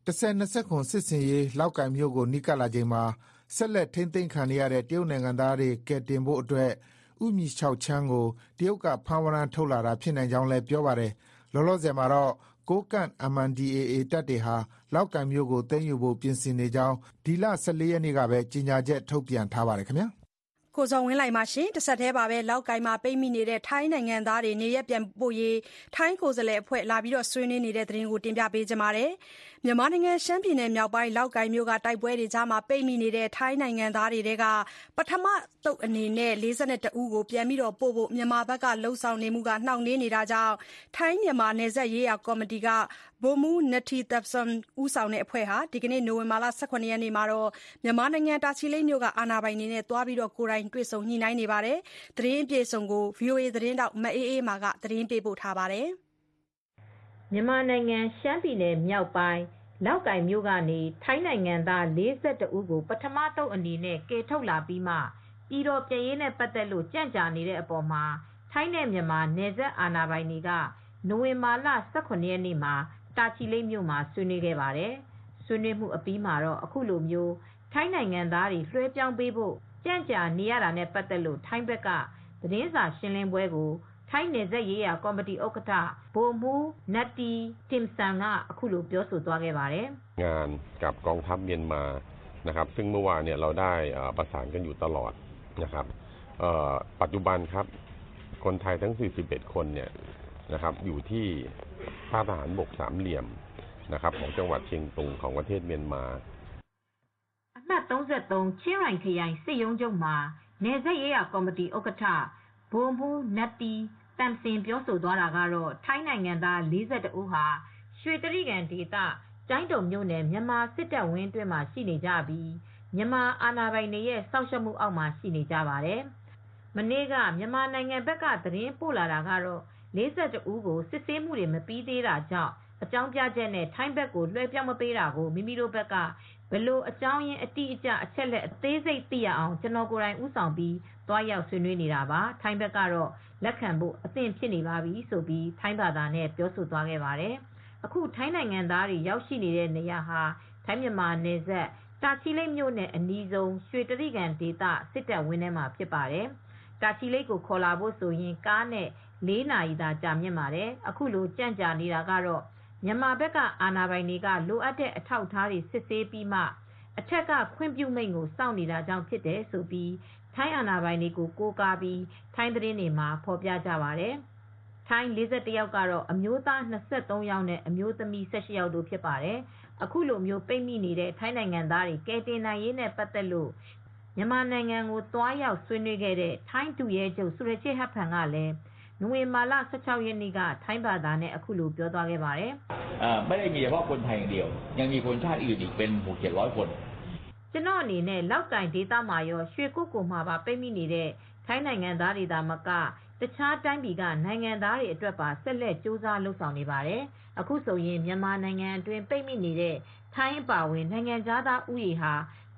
10-20စစ်စင်ရေးလောက်ကိုင်မြို့ကိုနီးကပ်လာချိန်မှာဆက်လက်ထိမ့်သိမ်းခံရတဲ့တရုတ်နိုင်ငံသားတွေကယ်တင်ဖို့အတွက်ဦးမြရှောက်ချမ်းကိုတရုတ်ကဖမ်းဝရမ်းထုတ်လာတာဖြစ်နိုင်ကြောင်းလည်းပြောပါတယ်။လောလောဆယ်မှာတော့ကိုးကန့် MNDAA တပ်တွေဟာလောက်ကိုင်မြို့ကိုသိမ်းယူဖို့ပြင်ဆင်နေကြောင်းဒီလ14ရက်နေ့ကပဲကြေညာချက်ထုတ်ပြန်ထားပါတယ်ခင်ဗျာ။ကိုဇော်ဝင်းလိုက်ပါရှင်တဆက်တည်းပါပဲလောက်ကိုင်မှာပိတ်မိနေတဲ့ထိုင်းနိုင်ငံသားတွေနေရက်ပြန်ပို့ရေးထိုင်းကိုယ်စားလှယ်အဖွဲ့လာပြီးဆွေးနွေးနေတဲ့သတင်းကိုတင်ပြပေးကြပါမယ်။မြန်မာနိုင်ငံရှမ်းပြည်နယ်မြောက်ပိုင်းလောက်ကိုင်မြို့ကတိုက်ပွဲတွေကြားမှာပိတ်မိနေတဲ့ထိုင်းနိုင်ငံသားတွေကပထမတုပ်အနေနဲ့42ဦးကိုပြန်ပြီးပို့ဖို့မြန်မာဘက်ကလှုံ့ဆော်နေမှုကနှောင့်နှေးနေတာကြောင့်ထိုင်းမြန်မာနယ်စပ်ရေးရာကော်မတီကဗိုလ်မှူးနတီတပ်ဆမ်ဦးဆောင်တဲ့အဖွဲ့ဟာဒီကနေ့နိုဝင်ဘာလ18ရက်နေ့မှာမြန်မာနိုင်ငံတာချီလိတ်မြို့ကအာဏာပိုင်တွေနဲ့တွားပြီးကိုယ်တိုင်တွေ့ဆုံညှိနှိုင်းနေပါတယ်။သတင်းအပြည့်အစုံကို VOA သတင်းတောက်မအေးအေးမာကသတင်းပေးပို့ထားပါတယ်။မြန်မာနိုင်ငံရှမ်းပြည်နယ်မြောက်ပိုင်းလောက်ကိုင်မြို့ကနေထိုင်းနိုင်ငံသား42ဦးကိုပထမတုပ်အနေနဲ့ကယ်ထုတ်လာပြီးမှပြည်တော်ပြန်ရေးနဲ့ပတ်သက်လို့ကြန့်ကြာနေတဲ့အပေါ်မှာထိုင်းနဲ့မြန်မာနယ်စပ်အာဏာပိုင်တွေကနိုဝင်ဘာလ18ရက်နေ့မှာတာချီလိတ်မြို့မှာဆွေးနွေးခဲ့ပါတယ်။ဆွေးနွေးမှုအပြီးမှာတော့အခုလိုမျိုးထိုင်းနိုင်ငံသားတွေလွှဲပြောင်းပေးဖို့ကြန့်ကြာနေရတာနဲ့ပတ်သက်လို့ထိုင်းဘက်ကသတင်းစာရှင်းလင်းပွဲကိုထိုင်းနယ်စပ်ရေးရာကော်မတီဥက္ကဋ္ဌဗိုလ်မှူးနတ္တီတင်ဆန်ကအခုလိုပြောဆိုသွားခဲ့ပါတယ်။งานกับกองทัพเมียนมานะครับซึ่งเมื่อวานเนี่ยเราได้ประสานกันอยู่ตลอดนะครับปัจจุบันครับคนไทยทั้ง41คนเนี่ยนะครับอยู่ที่ท่าทหารบก3เหลี่ยมนะครับของจังหวัดเชียงตุงของประเทศเมียนมาအမှတ်33ချင်းရိုင်ခရိုင်စစ်ရုံးချုပ်မှာနယ်စပ်ရေးရာကော်မတီဥက္ကဋ္ဌဗိုလ်မှူးနတ္တီတမ်စင်ပြောဆိုသွားတာကတော့ထိုင်းနိုင်ငံသား42ဦးဟာရွှေတြိဂံဒေသကျိုင်းတုံမြို့နယ်မြန်မာစစ်တပ်ဝင်းအတွင်းမှာရှိနေကြပြီးမြန်မာအာဏာပိုင်တွေရဲ့စောင့်ရှောက်မှုအောက်မှာရှိနေကြပါတယ်။မနေ့ကမြန်မာနိုင်ငံဘက်ကသတင်းပို့လာတာကတော့42ဦးကိုစစ်ဆေးမှုတွေမပြီးသေးတာကြောင့်အကြောင်းပြချက်နဲ့ထိုင်းဘက်ကိုလွှဲပြောင်းမပေးတာကိုမိမိတို့ဘက်ကဘယ်လိုအကြောင်းရင်းအတိအကျအချက်လက်အသေးစိတ်သိရအောင်ကျွန်တော်ကိုယ်တိုင်ဦးဆောင်ပြီးသွားရောက်ဆွေးနွေးနေတာပါထိုင်းဘက်ကတော့လက်ခံဖို့အသင့်ဖြစ်နေပါပြီဆိုပြီးထိုင်းဘာသာနဲ့ပြောဆိုသွားခဲ့ပါတယ်အခုထိုင်းနိုင်ငံသားတွေရောက်ရှိနေတဲ့နေရာဟာထိုင်းမြန်မာနယ်စပ်တာချီလိတ်မြို့နယ်အနီးဆုံးရွှေတြိဂံဒေသစစ်တပ်ဝင်းထဲမှာဖြစ်ပါတယ်တာချီလိတ်ကိုခေါ်လာဖို့ဆိုရင်ကားနဲ့4နာရီသာကြာမြင့်ပါတယ်အခုလိုကြန့်ကြာနေတာကတော့မြန်မာဘက်ကအာဏာပိုင်တွေကလိုအပ်တဲ့အထောက်အထားတွေစစ်ဆေးပြီးမှအထက်ကခွင့်ပြုမိန့်ကိုစောင့်နေတာကြောင့်ဖြစ်တယ်ဆိုပြီးထိုင်းအာဏာပိုင်တွေကိုကိုးကားပြီးထိုင်းသတင်းတွေမှာဖော်ပြကြပါတယ်ထိုင်း41ယောက်ကတော့အမျိုးသား23ယောက်နဲ့အမျိုးသမီး18ယောက်တို့ဖြစ်ပါတယ်အခုလိုမျိုးပိတ်မိနေတဲ့ထိုင်းနိုင်ငံသားတွေကယ်တင်နိုင်ရေးနဲ့ပတ်သက်လို့မြန်မာနိုင်ငံကိုသွားရောက်ဆွေးနွေးခဲ့တဲ့ထိုင်းတူရဲချုပ်ဆူရချေဟတ်ဖန်ကလည်းနိုဝင်ဘာလ16ရက်နေ့ကထိုင်းဘာသာနဲ့အခုလိုပြောသွားခဲ့ပါတယ်ไม่ได้มีเฉพาะคนไทยอย่างเดียวยังมีคนชาติอื่นอีกเป็น600-700คนကျွန်တော်အနေနဲ့လောက်ကိုင်ဒေသမှာရောရွှေကုတ်ကိုမှာပါပိတ်မိနေတဲ့ထိုင်းနိုင်ငံသားတွေဒါမကတခြားတိုင်းပြည်ကနိုင်ငံသားတွေအတွက်ပါဆက်လက်စူးစမ်းလှုပ်ဆောင်နေပါတယ်အခုဆိုရင်မြန်မာနိုင်ငံအတွင်းပိတ်မိနေတဲ့ထိုင်းအပါအဝင်နိုင်ငံသားဥယေဟာ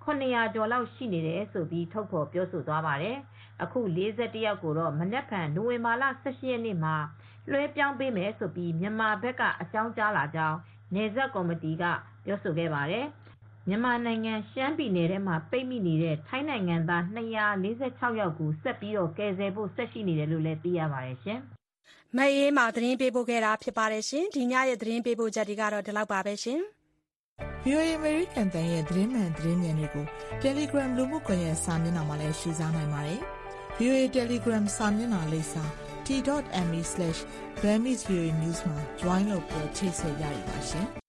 900 ကျော်လောက်ရှိနေတယ်ဆိုပြီးထုတ်ဖော်ပြောဆိုသွားပါတယ်။အခု41ယောက်ကိုတော့မနက်ဖြန်နိုဝင်ဘာလ18ရက်နေ့မှာလွှဲပြောင်းပေးမယ်ဆိုပြီးမြန်မာဘက်ကအကြောင်းကြားလာကြောင်းနယ်စပ်ကော်မတီကပြောဆိုခဲ့ပါတယ်။မြန်မာနိုင်ငံရှမ်းပြည်နယ်ထဲမှာပိတ်မိနေတဲ့ထိုင်းနိုင်ငံသား246ယောက်ကိုဆက်ပြီးကယ်ဆယ်ဖို့ဆက်ရှိနေတယ်လို့လည်းသိရပါတယ်ရှင်။မအေးမှာသတင်းပေးပို့ခဲ့တာဖြစ်ပါတယ်ရှင်။ဒီညရဲ့သတင်းပေးပို့ချက်တွေကတော့ဒီလောက်ပါပဲရှင်။ VOA American တန်ရဲ့သတင်းမှန်သတင်းမြန်တွေကို Telegram လူမှုကွန်ရက်စာမျက်နှာမှာလည်းရှင်းစားနိုင်ပါတယ်။ VOA Telegram စာမျက်နှာလိပ်စာ t.me/Burmese-VOA-news မှာ join လုပ်ပြီးချိတ်ဆက်ရပါရှင်။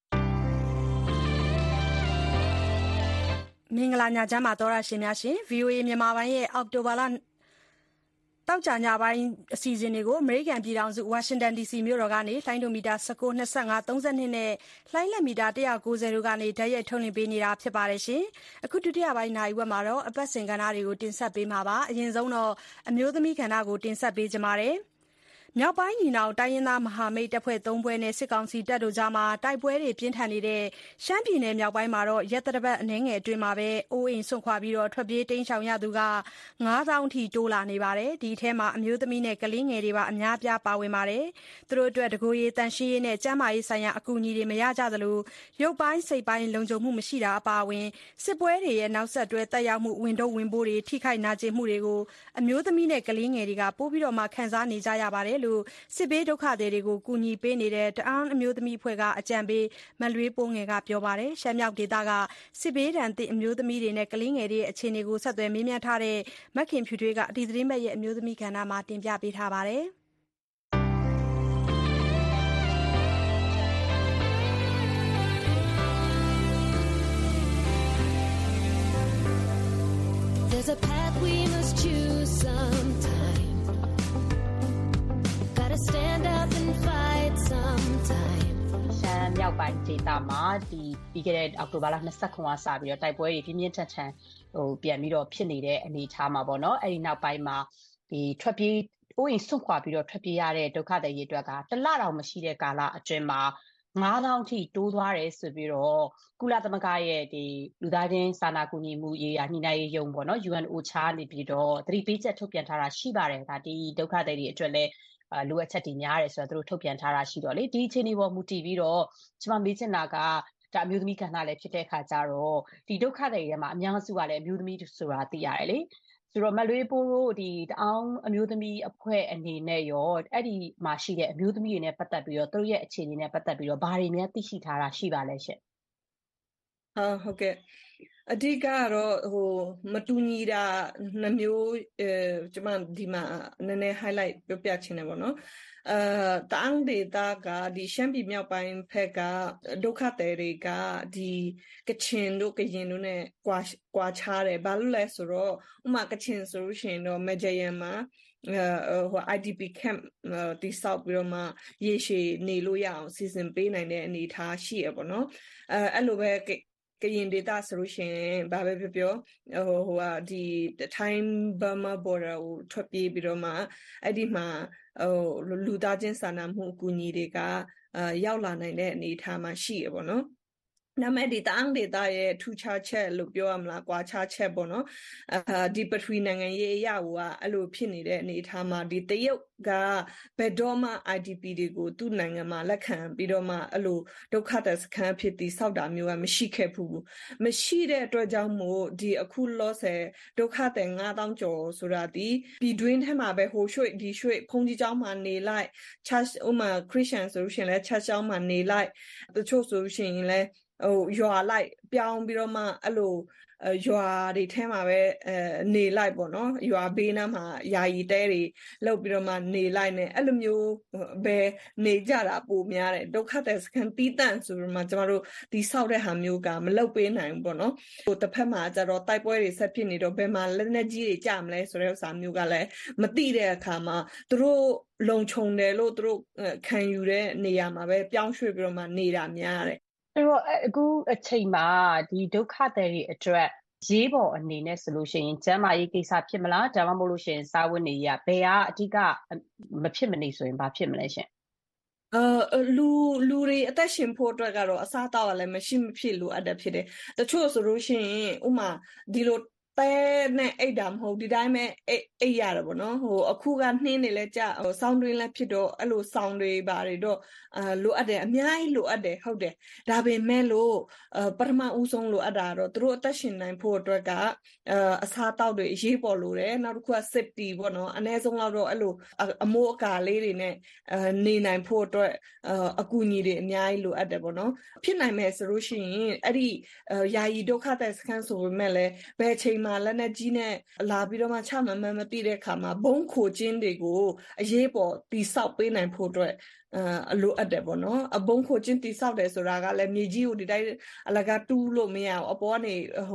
မင်္ဂလာညချမ်းပါသောရရှင်များရှင် VOA မြန်မာပိုင်းရဲ့အောက်တိုဘာလတောက်ကြညပိုင်းအစီအစဉ်တွေကိုအမေရိကန်ပြည်ထောင်စုဝါရှင်တန် DC မြို့တော်ကနေလိုင်းဒိုမီတာ19 25 32နဲ့လိုင်းလက်မီတာ190တို့ကနေဓာတ်ရိုက်ထုတ်လွှင့်ပေးနေတာဖြစ်ပါတယ်ရှင်။အခုဒုတိယပိုင်းနိုင်ဝက်မှာတော့အပတ်စဉ်ကဏ္ဍတွေကိုတင်ဆက်ပေးမှာပါ။အရင်ဆုံးတော့အမျိုးသမီးကဏ္ဍကိုတင်ဆက်ပေးကြပါမယ်။မြောက်ပိုင်းညီနောင်တိုင်းရင်းသားမဟာမိတ်တပ်ဖွဲ့3ဖွဲ့နဲ့စစ်ကောင်စီတပ်တို့ကြားမှာတိုက်ပွဲတွေပြင်းထန်နေတဲ့ရှမ်းပြည်နယ်မြောက်ပိုင်းမှာတော့ရက်သတ္တပတ်အနည်းငယ်အတွင်းမှာပဲအိုးအိမ်စွန့်ခွာပြီးထွက်ပြေးတိမ်းရှောင်ရသူက 9000 ထိတိုးလာနေပါတယ်။ဒီအထဲမှာအမျိုးသမီးနဲ့ကလေးငယ်တွေပါအများအပြားပါဝင်ပါတယ်။သူတို့အတွက်တကိုယ်ရေးတန်ရှင်းရေးနဲ့ကျန်းမာရေးဆိုင်ရာအကူအညီတွေမရကြသလိုရုပ်ပိုင်းစိတ်ပိုင်းလုံခြုံမှုမရှိတာအပါအဝင်စစ်ပွဲတွေရဲ့နောက်ဆက်တွဲသက်ရောက်မှုဝင်တော့ဝင်ပိုးတွေထိခိုက်နာကျင်မှုတွေကိုအမျိုးသမီးနဲ့ကလေးငယ်တွေကပိုပြီးမှခံစားနေကြရပါတယ်လို့စစ်ဘေးဒုက္ခသည်တွေကိုကူညီပေးနေတဲ့တအောင်းအမျိုးသမီးအဖွဲ့ကအကြံပေးမလွေးပိုးငယ်ကပြောပါတယ်။ရှမ်းမြောက်ဒေသကစစ်ဘေးဒဏ်သင့်အမျိုးသမီးတွေနဲ့ကလေးငယ်တွေရဲ့အခြေအနေကိုဆက်သွယ်မေးမြန်းထားတဲ့မခင်ဖြူထွေးကဒီသတင်းပတ်ရဲ့အမျိုးသမီးကဏ္ဍမှာတင်ပြပေးထားပါတယ်။ There's a path we must choose sometime.Stand up and fight sometime ရှမ်းမြောက်ပိုင်းဒေသမှာဒီပြီးခဲ့တဲ့အောက်တိုဘာလ29ကစပြီးတော့တိုက်ပွဲတွေပြင်းပြင်းထန်ထန်ပြန်ပြီးတော့ဖြစ်နေတဲ့အနေအထားမှာပေါ့နော်အဲ့ဒီနောက်ပိုင်းမှာဒီထွက်ပြေးအိုးအိမ်စွန့်ခွာပြီးတော့ထွက်ပြေးရတဲ့ဒုက္ခသည်တွေအတွက်ကတလတောင်မရှိတဲ့ကာလအတွင်းမှာ9000ထိတိုးသွားတယ်ဆိုပြီးတော့ကုလသမဂ္ဂရဲ့ဒီလူသားချင်းစာနာကူညီမှုရေးရာညှိနှိုင်းရေးယုံပေါ့နော် UNOCHA နေပြီးတော့သတိပေးချက်ထုတ်ပြန်ထားတာရှိပါတယ်ဒါဒီဒုက္ခသည်တွေအတွက်လည်းလိုအပ်ချက်တွေများတယ်ဆိုတော့သူတို့ထုတ်ပြန်ထားတာရှိတော့လေဒီအခြေအနေပေါ်မူတည်ပြီးတော့ကျွန်မမေးချင်တာကဒါအမျိုးသမီးကဏ္ဍလည်းဖြစ်တဲ့အခါကျတော့ဒီဒုက္ခတွေထဲမှာအများစုကလည်းအမျိုးသမီးဆိုတာသိရတယ်လေဆိုတော့မလွေးပိုးတို့ဒီတအောင်းအမျိုးသမီးအဖွဲ့အနေနဲ့ရောအဲ့ဒီမှာရှိတဲ့အမျိုးသမီးတွေနဲ့ပတ်သက်ပြီးတော့သူတို့ရဲ့အခြေအနေနဲ့ပတ်သက်ပြီးတော့ဘာတွေများသိရှိထားတာရှိပါလဲရှင့်ဟုတ်ကဲ့အဓိကကတော့မတူညီတာနှမျိုးကျွန်မဒီမှာနည်းနည်း highlight ပြောပြချင်တယ်ပေါ့နော်တအောင်းဒေသကဒီရှမ်းပြည်မြောက်ပိုင်းဘက်ကဒုက္ခသည်တွေကဒီကချင်တို့ကရင်တို့ ਨੇ ကွာခြားတယ်ဘာလို့လဲဆိုတော့ဥမာကချင်ဆိုလို့ရှိရင်တော့မကြရန်မှာIDP camp တိဆောက်ပြီးတော့မှရေရှည်နေလို့ရအောင်စီစဉ်ပေးနိုင်တဲ့အနေအထားရှိရပေါ့နော်အဲ့လိုပဲကရင်ဒေသဆိုလို့ရှိရင်ဘာပဲပြောဒီထိုင်းဘမာ border ကိုထွက်ပြေးပြီးတော့မှအဲ့ဒီမှာလူသားချင်းစာနာမှုအကူအညီတွေကရောက်လာနိုင်တဲ့အနေအထားမှာရှိရပေါ့နော်နာမည်ဒီတအောင်းဒေသရဲ့ထူခြားချက်လို့ပြောရမလားကွာခြားချက်ပေါ့နော်ဒီပထဝီနိုင်ငံရေးအရာကအဲ့လိုဖြစ်နေတဲ့အနေအထားမှာဒီတရုတ်ကဘယ်တော့မှ IDP တွေကိုသူ့နိုင်ငံမှာလက်ခံပြီးတော့မှအဲ့လိုဒုက္ခသည်စခန်းဖြစ်ပြီးစောက်တာမျိုးကမရှိခဲ့ဘူးမရှိတဲ့အတွက်ကြောင့်မို့ဒီအခုလောဆယ်ဒုက္ခသည်9000ကျော်ဆိုတာဒီပြည်တွင်းထဲမှာပဲဟိုရွှေ့ဒီရွှေ့ဘုန်းကြီးကျောင်းမှာနေလိုက် church ဥမာ Christian ဆိုလို့ရှိရင်လည်း church ကျောင်းမှာနေလိုက်တချို့ဆိုလို့ရှိရင်လည်းရွာလိုက်ပြောင်းပြီးတော့မှအဲ့လိုရွာတွေထဲမှာပဲနေလိုက်ပေါ့နော်ရွာဘေးနားမှာယာယီတဲတွေလောက်ပြီးတော့မှနေလိုက်နဲ့အဲ့လိုမျိုးပဲနေကြတာပိုများတယ်ဒုက္ခသည်စခန်းတီးတန့်ဆိုပြီးမှကျမတို့ဒီဆောက်တဲ့ဟာမျိုးကမလုပ်ပေးနိုင်ဘူးပေါ့နော်တစ်ဖက်မှာကျတော့တိုက်ပွဲတွေဆက်ဖြစ်နေတော့ဘယ်မှာလက်နက်ကြီးတွေကြမလဲဆိုတဲ့ဥစ္စာမျိုးကလည်းမသိတဲ့အခါမှာသူတို့လုံခြုံတယ်လို့သူတို့ခံယူတဲ့နေရာမှာပဲပြောင်းရွှေ့ပြီးတော့မှနေတာများတယ်အဲ့တော့အခုအချိန်မှာဒီဒုက္ခသည်တွေအတွက်ရေးပေါ်အနေနဲ့ဆိုလို့ရှိရင်ကျန်းမာရေးကိစ္စဖြစ်မလားဒါမှမဟုတ်လို့ရှိရင်စာဝတ်နေရေးဘယ်ကအဓိကမဖြစ်မနေဆိုရင်ဘာဖြစ်မလဲရှင်လူတွေအသက်ရှင်ဖို့အတွက်ကတော့အစားအသောက်ကလည်းမရှိမဖြစ်လိုအပ်တယ်ဖြစ်တယ်တချို့ဆိုလို့ရှိရင်ဥမာဒီလိုတဲနဲ့အိတ်တာမဟုတ်ဒီတိုင်းပဲအိတ်ရတယ်ပေါ့နော်အခုကနှင်းနေလဲကြဆောင်းတွင်းလဲဖြစ်တော့အဲ့လိုဆောင်းတွေပါတွေတော့လိုအပ်တယ်အများကြီးလိုအပ်တယ်ဟုတ်တယ်ဒါပေမဲ့လို့ပထမဦးဆုံးလိုအပ်တာတော့သူတို့အသက်ရှင်နိုင်ဖို့အတွက်ကအစားအသောက်တွေအရေးပေါ်လိုတယ်နောက်တစ်ခုက safety ပေါ့နော်အနည်းဆုံးတော့အဲ့လိုအမိုးအကာလေးတွေနဲ့နေနိုင်ဖို့အတွက်အကူအညီတွေအများကြီးလိုအပ်တယ်ပေါ့နော်ဖြစ်နိုင်မယ်ဆိုလို့ရှိရင်အဲ့ဒီယာယီဒုက္ခသည်စခန်းဆိုပေမဲ့လည်းဘယ်အချိန်မှာလက်နဲ့ကြီးနဲ့လာပြီးတော့မှချမှန်မှန်မသိတဲ့အခါမှာဘုံခိုခြင်းတွေကိုအရေးပေါ်တိဆောက်ပေးနိုင်ဖို့အတွက်အလိုအပ်တယ်ပေါ့နော်အဘုံခိုခြင်းတိဆောက်တယ်ဆိုတာကလည်းမြေကြီးကိုဒီတိုင်းအလကားတူးလို့မရအောင်အပေါ်ကနေ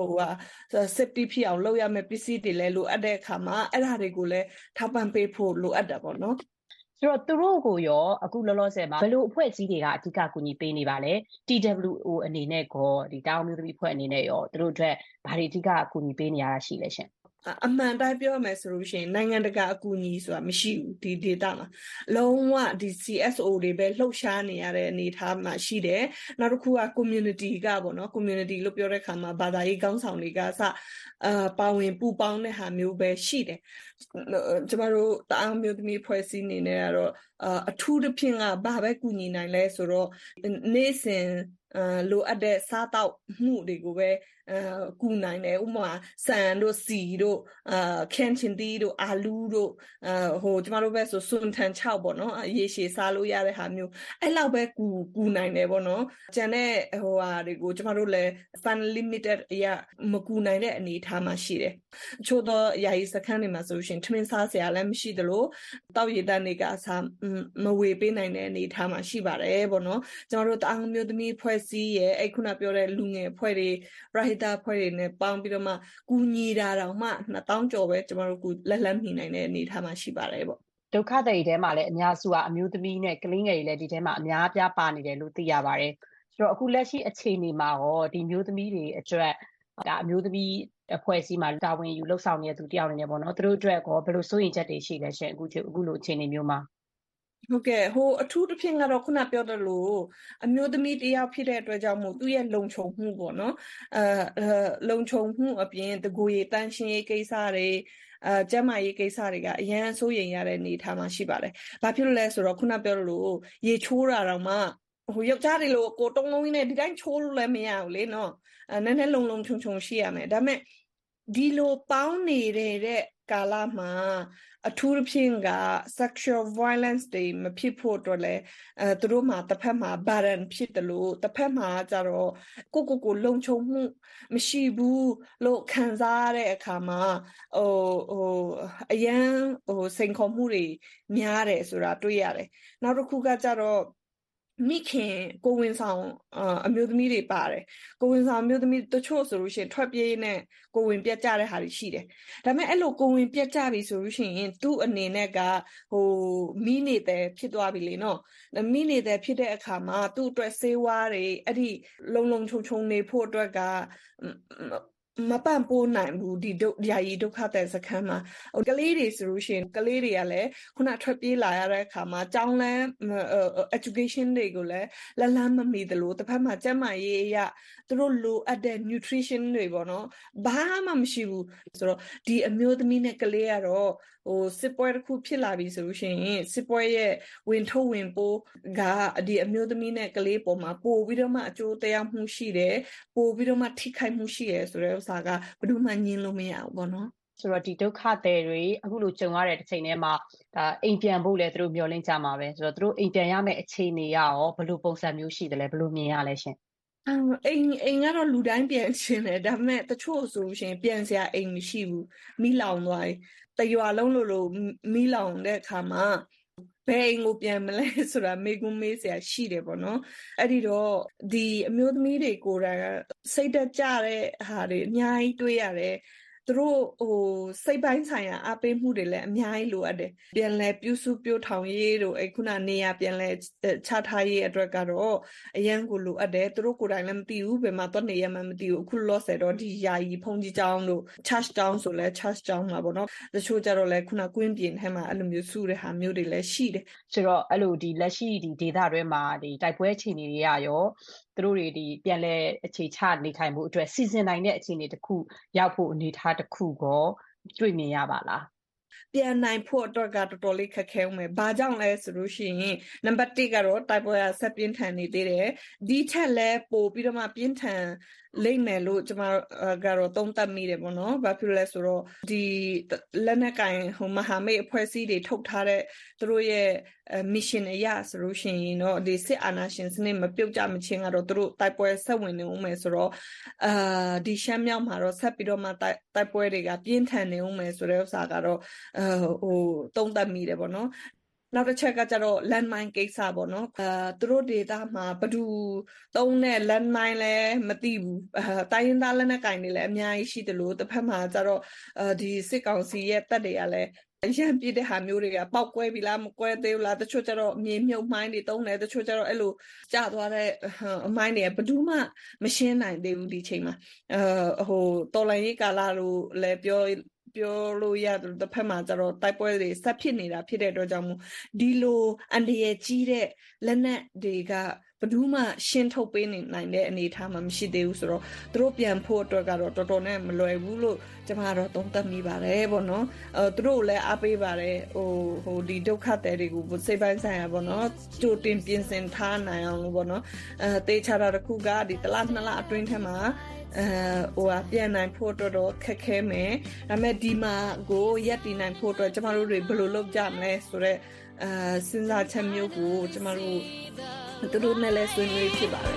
safety ဖြစ်အောင်လုပ်ရမယ့်ပစ္စည်းတွေလည်းလိုအပ်တဲ့အခါမှာအဲ့ဒါတွေကိုလည်းထောက်ပံ့ပေးဖို့လိုအပ်တယ်ပေါ့နော်ဆိုတော့သူတို့ကိုရောအခုလောလောဆယ်မှာဘယ်လိုအဖွဲ့အစည်းတွေကအဓိကကူညီပေးနေပါလဲ TWO အနေနဲ့ကောဒီတောင်မျိုးသမီးအဖွဲ့အနေနဲ့ရောသူတို့အတွက်ဘာတွေအဓိကကူညီပေးနေရတာရှိလဲရှင်အမှန်တိုင်းပြောမယ်ဆိုလို့ရှိရင်နိုင်ငံတကာအကူအညီဆိုတာမရှိဘူးဒီ data မှာလုံးဝဒီ CSO တွေပဲလှုပ်ရှားနေရတဲ့အနေအထားမှာရှိတယ်နောက်တစ်ခုက community ကပေါ့နော် community လို့ပြောတဲ့အခါမှာဘာသာရေးခေါင်းဆောင်တွေကပါဝင်ပူးပေါင်းတဲ့ဟာမျိုးပဲရှိတယ်ကျမတို့တအားမျိုးသမီးဖွဲ့စည်းနေနေတော့အထူးသဖြင့်ကဘာပဲကူညီနိုင်လဲဆိုတော့နေ့စဉ်လိုအပ်တဲ့စားတောက်မှုတွေကိုပဲကူနိုင်တယ်ဥပမာဆန်တို့စီတို့ခင်းချင်တီတို့အာလူးတို့ကျမတို့ပဲဆိုစွန်ထန်6ပေါ့နော်ရေရှည်စားလို့ရတဲ့ဟာမျိုးအဲ့လောက်ပဲကူနိုင်တယ်ပေါ့နော်ကျန်တဲ့ဟာတွေကိုကျမတို့လည်း fund limited အရာမကူနိုင်တဲ့အနေအထားမှာရှိတယ်ချို့တော့ယာယီစခန်းတွေမှာဆိုရှင်ထမင်းစားစရာလည်းမရှိသလိုတောက်ရည်တန်းတွေကအစားမဝေပေးနိုင်တဲ့အနေအထားမှာရှိပါတယ်ပေါ့နော်ကျမတို့တအားမျိုးသမီးဖွဲ့စည်းရဲ့အဲ့ခုနပြောတဲ့လူငယ်ဖွဲ့တွေပရဟိတဖွဲ့တွေနဲ့ပေါင်းပြီးတော့မှကူညီတာတော့မှ2000ကျော်ပဲကျမတို့လက်မိနိုင်တဲ့အနေအထားမှာရှိပါတယ်ပေါ့ဒုက္ခသည်တွေထဲမှာလည်းအများစုကအမျိုးသမီးနဲ့ကလေးငယ်တွေလည်းဒီထဲမှာအများအပြားပါနေတယ်လို့သိရပါတယ်ဆိုတော့အခုလက်ရှိအခြေအနေမှာရောဒီမျိုးသမီးတွေအတွက်ဒါအမျိုးသမီးအဖွဲ့အစည်းမှာတာဝန်ယူလှုပ်ဆောင်နေတဲ့သူတယောက်အနေနဲ့ပေါ့နော်သူတို့အတွက်ကောဘယ်လိုစိုးရိမ်ချက်တွေရှိလဲရှင်အခုလိုအခြေအနေမျိုးမှာဟုတ်ကဲ့အထူးသဖြင့်ကတော့ခုနပြောသလိုအမျိုးသမီးတယောက်ဖြစ်တဲ့အတွက်ကြောင့်မို့သူ့ရဲ့လုံခြုံမှုပေါ့နော်လုံခြုံမှုအပြင်တကူရေးတန်းရှင်းရေးကိစ္စတွေကျန်းမာရေးကိစ္စတွေကအရန်စိုးရိမ်ရတဲ့အနေအထားမှာရှိပါတယ်။ဘာဖြစ်လို့လဲဆိုတော့ခုနပြောလို့ရေချိုးတာတော့မှယောက်ျားတွေလို့ကိုတုံးလုံးကြီးနဲ့ဒီတိုင်းချိုးလို့လည်းမရဘူးလေနော်။နည်းနည်းလုံခြုံရှိရမယ်။ဒါပေမဲ့ဒီလိုပေါင်းနေတဲ့ကာလမှာအထူးသဖြင့်က sexual violence တွေမဖြစ်ဖို့အတွက်လဲသူတို့မှာတစ်ဖက်မှာ burden ဖြစ်တယ်လို့တစ်ဖက်မှာကျတော့ကိုလုံခြုံမှုမရှိဘူးလို့ခံစားရတဲ့အခါမှာအရန်စိန်ခေါ်မှုတွေများတယ်ဆိုတာတွေ့ရတယ်နောက်တစ်ခုကကျတော့မိခင်ကိုဝင်ဆောင်အမျိုးသမီးတွေပါတယ်ကိုဝင်ဆောင်အမျိုးသမီးတချို့ဆိုလို့ရှိရင်ထွက်ပြေးနဲ့ကိုဝင်ပြတ်ကြတဲ့ဟာတွေရှိတယ်ဒါပေမဲ့အဲ့လိုကိုဝင်ပြတ်ကြပြီဆိုလို့ရှိရင်သူ့အနေနဲ့ကမိနေတဲ့ဖြစ်သွားပြီလေနော်မိနေတဲ့ဖြစ်တဲ့အခါမှာသူ့အတွက်ဆေးဝါးတွေအဲ့ဒီလုံခြုံနေဖို့အတွက်ကမပန့်ပိုးနိုင်ဘူးဒီယာယီဒုက္ခသည်စခန်းမှာကလေးတွေဆိုလို့ရှိရင်ကလေးတွေကလည်းခုနထွက်ပြေးလာရတဲ့အခါမှာကျောင်းလမ်း education တွေကိုလည်းလမ်းမမီသလိုတစ်ဖက်မှာကျန်းမာရေးအရာသူတို့လိုအပ်တဲ့ nutrition တွေပေါ့နော်ဘာမှမရှိဘူးဆိုတော့ဒီအမျိုးသမီးနဲ့ကလေးကတော့စစ်ပွဲတစ်ခုဖြစ်လာပြီဆိုလို့ရှိရင်စစ်ပွဲရဲ့ဝင်ထုတ်ဝင်ပိုးကဒီအမျိုးသမီးနဲ့ကလေးပေါ်မှာပို့ပြီးတော့မှအကျိုးတရားမှုရှိတယ်ပို့ပြီးတော့မှထိခိုက်မှုရှိတယ်ဆိုတဲ့ဥစ္စာကဘယ်သူမှညှင်းလို့မရဘူးပေါ့နော်ဆိုတော့ဒီဒုက္ခသည်တွေအခုလိုကြုံရတဲ့တစ်ချိန်တည်းမှာဒါအိမ်ပြန်ဖို့လဲသူတို့မျှော်လင့်ကြမှာပဲဆိုတော့သူတို့အိမ်ပြန်ရမယ့်အခြေအနေရောဘယ်လိုပုံစံမျိုးရှိတယ်လဲဘယ်လိုမြင်ရလဲရှင်အိမ်ကတော့လူတိုင်းပြန်ချင်တယ်ဒါပေမဲ့တချို့ဆိုရှင်ပြန်စရာအိမ်မရှိဘူးမိလောင်သွားတယ်တရွာလုံးလို့မိလောင်တဲ့အခါမှာဘယ်အိမ်ကိုပြန်မလဲဆိုတာမေးခွန်းမေးစရာရှိတယ်ပေါ့နော်အဲ့ဒီတော့ဒီအမျိုးသမီးတွေကိုယ်တိုင်စိတ်တက်ကြတဲ့ဟာတွေအများကြီးတွေ့ရတယ်သူတို့စိတ်ပိုင်းဆိုင်ရာအားပေးမှုတွေလည်းအများကြီးလိုအပ်တယ်ပြန်လဲပြုစုပြောထောင်ရေးတို့ခုနနေရာပြန်လဲချထားရေးအတွက်ကတော့အရန်ကိုလိုအပ်တယ်သူတို့ကိုယ်တိုင်လည်းမသိဘူးဘယ်မှာသွားနေရမှမသိဘူးအခုလောဆယ်တော့ဒီယာယီဖုန်ကြီးကျောင်းတို့ church ကျောင်းဆိုလဲ church ကျောင်းမှာပေါ့နော်တချို့ကြတော့လဲခုနကွင်းပြင်ထဲမှာအဲ့လိုမျိုးစုတဲ့ဟာမျိုးတွေလည်းရှိတယ်ဆိုတော့အဲ့လိုဒီလက်ရှိဒီဒေသတွင်းမှာဒီတိုက်ပွဲအခြေအနေတွေကရောသူတို့တွေဒီပြန်လဲအခြေချနေထိုင်မှုအတွက်စီစဉ်နိုင်တဲ့အခြေအနေတစ်ခုရောက်ဖို့အနေထားတစ်ခုကိုတွေ့မြင်ရပါလားပြန်နိုင်ဖို့အတွက်ကတော်တော်လေးခက်ခဲဦးမယ်။ဘာကြောင့်လဲဆိုလို့ရှိရင်နံပါတ်1ကတော့တိုက်ပွဲကဆက်ပြင်းထန်နေသေးတယ်။ဒီထက်လည်းပိုပြီးတော့မှပြင်းထန်လိမ့်မယ်လို့ကျွန်မကတော့သုံးသပ်မိတယ်ပေါ့နော်။ဘာဖြစ်လဲဆိုတော့ဒီလက်နက်ကင်မဟာမိတ်အဖွဲ့အစည်းတွေထုတ်ထားတဲ့သူတို့ရဲ့mission အရဆိုလို့ရှိရင်တော့ဒီစစ်အာဏာရှင်စနစ်မပြုတ်ကြမချင်းကတော့သူတို့တိုက်ပွဲဆက်ဝင်နေဦးမယ်ဆိုတော့ဒီရှမ်းမြောက်မှာတော့ဆက်ပြီးတော့မှတိုက်ပွဲတွေကပြင်းထန်နေဦးမယ်ဆိုတဲ့ဥစ္စာကတော့သုံးသပ်မိတယ်ပေါ့နော်နောက်တစ်ချက်ကကျတော့ landmine ကိစ္စပေါ့နော်သူတို့ဒေတာမှာဘဒူသုံးတဲ့ landmine လည်းမသိဘူးတိုင်းရင်းသားလက်နက်ကင်တွေလည်းအများကြီးရှိတယ်လို့တစ်ဖက်မှာကျတော့ဒီစစ်ကောင်စီရဲ့တပ်တွေကလည်းရန်ပြတဲ့ဟာမျိုးတွေကပောက်ကွဲပြီလားမကွဲသေးဘူးလားတချို့ကျတော့မြေမြုပ်မိုင်းတွေတုံးတယ်တချို့ကျတော့အဲ့လိုကျသွားတဲ့အမိုင်းတွေဘယ်သူမှမရှင်းနိုင်သေးဘူးဒီချိန်မှာတော်လိုင်းရေးကာလလို့လည်းပြောလို့ရတယ်တစ်ဖက်မှာကျတော့တိုက်ပွဲတွေဆက်ဖြစ်နေတာဖြစ်တဲ့အတွက်ကြောင့်မို့ဒီလိုအန္တရာယ်ကြီးတဲ့လက်နက်တွေကဘယ်သူမှရှင်းထုတ်ပေးနိုင်တဲ့အနေအထားမှာမရှိသေးဘူးဆိုတော့သူတို့ပြန်ဖို့အတွက်ကတော့တော်တော်နဲ့မလွယ်ဘူးလို့ကျွန်မကတော့သုံးသပ်မိပါတယ်ပေါ့နော်သူတို့လည်းအားပေးပါတယ်ဒီဒုက္ခသည်တွေကိုစိတ်ပိုင်းဆိုင်ရာပေါ့နော်ကြိုတင်ပြင်ဆင်ထားနိုင်အောင်လို့ပေါ့နော်တေချာတာတစ်ခုကဒီတစ်လနှစ်လအတွင်းထဲမှာပြန်နိုင်ဖို့တော့ခက်ခဲမယ်ဒါပေမဲ့ဒီမှာကိုရက်တည်နိုင်ဖို့အတွက်ကျမတို့တွေဘယ်လိုလုပ်ကြမလဲဆိုတော့စဉ်းစားချက်မျိုးကိုကျမတို့တို့နဲ့လည်းဆွေးနွေးဖြစ်ပါတယ်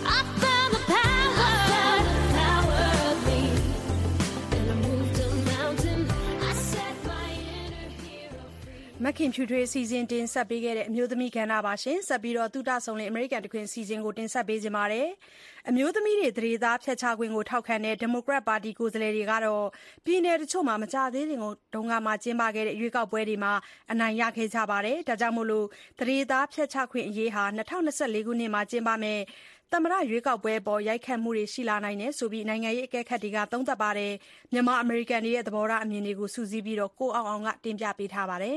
မခင်ဖြူထွေးစီစဉ်တင်ဆက်ပေးခဲ့တဲ့အမျိုးသမီးကဏ္ဍပါရှင်ဆက်ပြီးတော့သုတဆောင်လင်အမေရိကန်တခွင်စီစဉ်ကိုတင်ဆက်ပေးကြပါမယ်အမျိုးသမီးတွေသတိသားဖျက်ချခွင့်ကိုထောက်ခံတဲ့ဒီမိုကရက်ပါတီကိုယ်စားလှယ်တွေကတော့ပြည်내တချို့မှာမကြသေးခင်တုန်းကမှကျင်းပခဲ့တဲ့ရွေးကောက်ပွဲတွေမှာအနိုင်ရခဲ့ကြပါတယ်ဒါကြောင့်မို့လို့သတိသားဖျက်ချခွင့်အရေးဟာ2024ခုနှစ်မှာကျင်းပမယ်သမ္မတရွေးကောက်ပွဲပေါ်ရိုက်ခတ်မှုတွေရှိလာနိုင်တယ်ဆိုပြီးနိုင်ငံရေးအကဲခတ်တွေကသုံးသပ်ပါတယ်မြန်မာအမေရိကန်တွေရဲ့သဘောထားအမြင်တွေကိုစုစည်းပြီးတော့ကိုအောင်ကတင်ပြပေးထားပါတယ်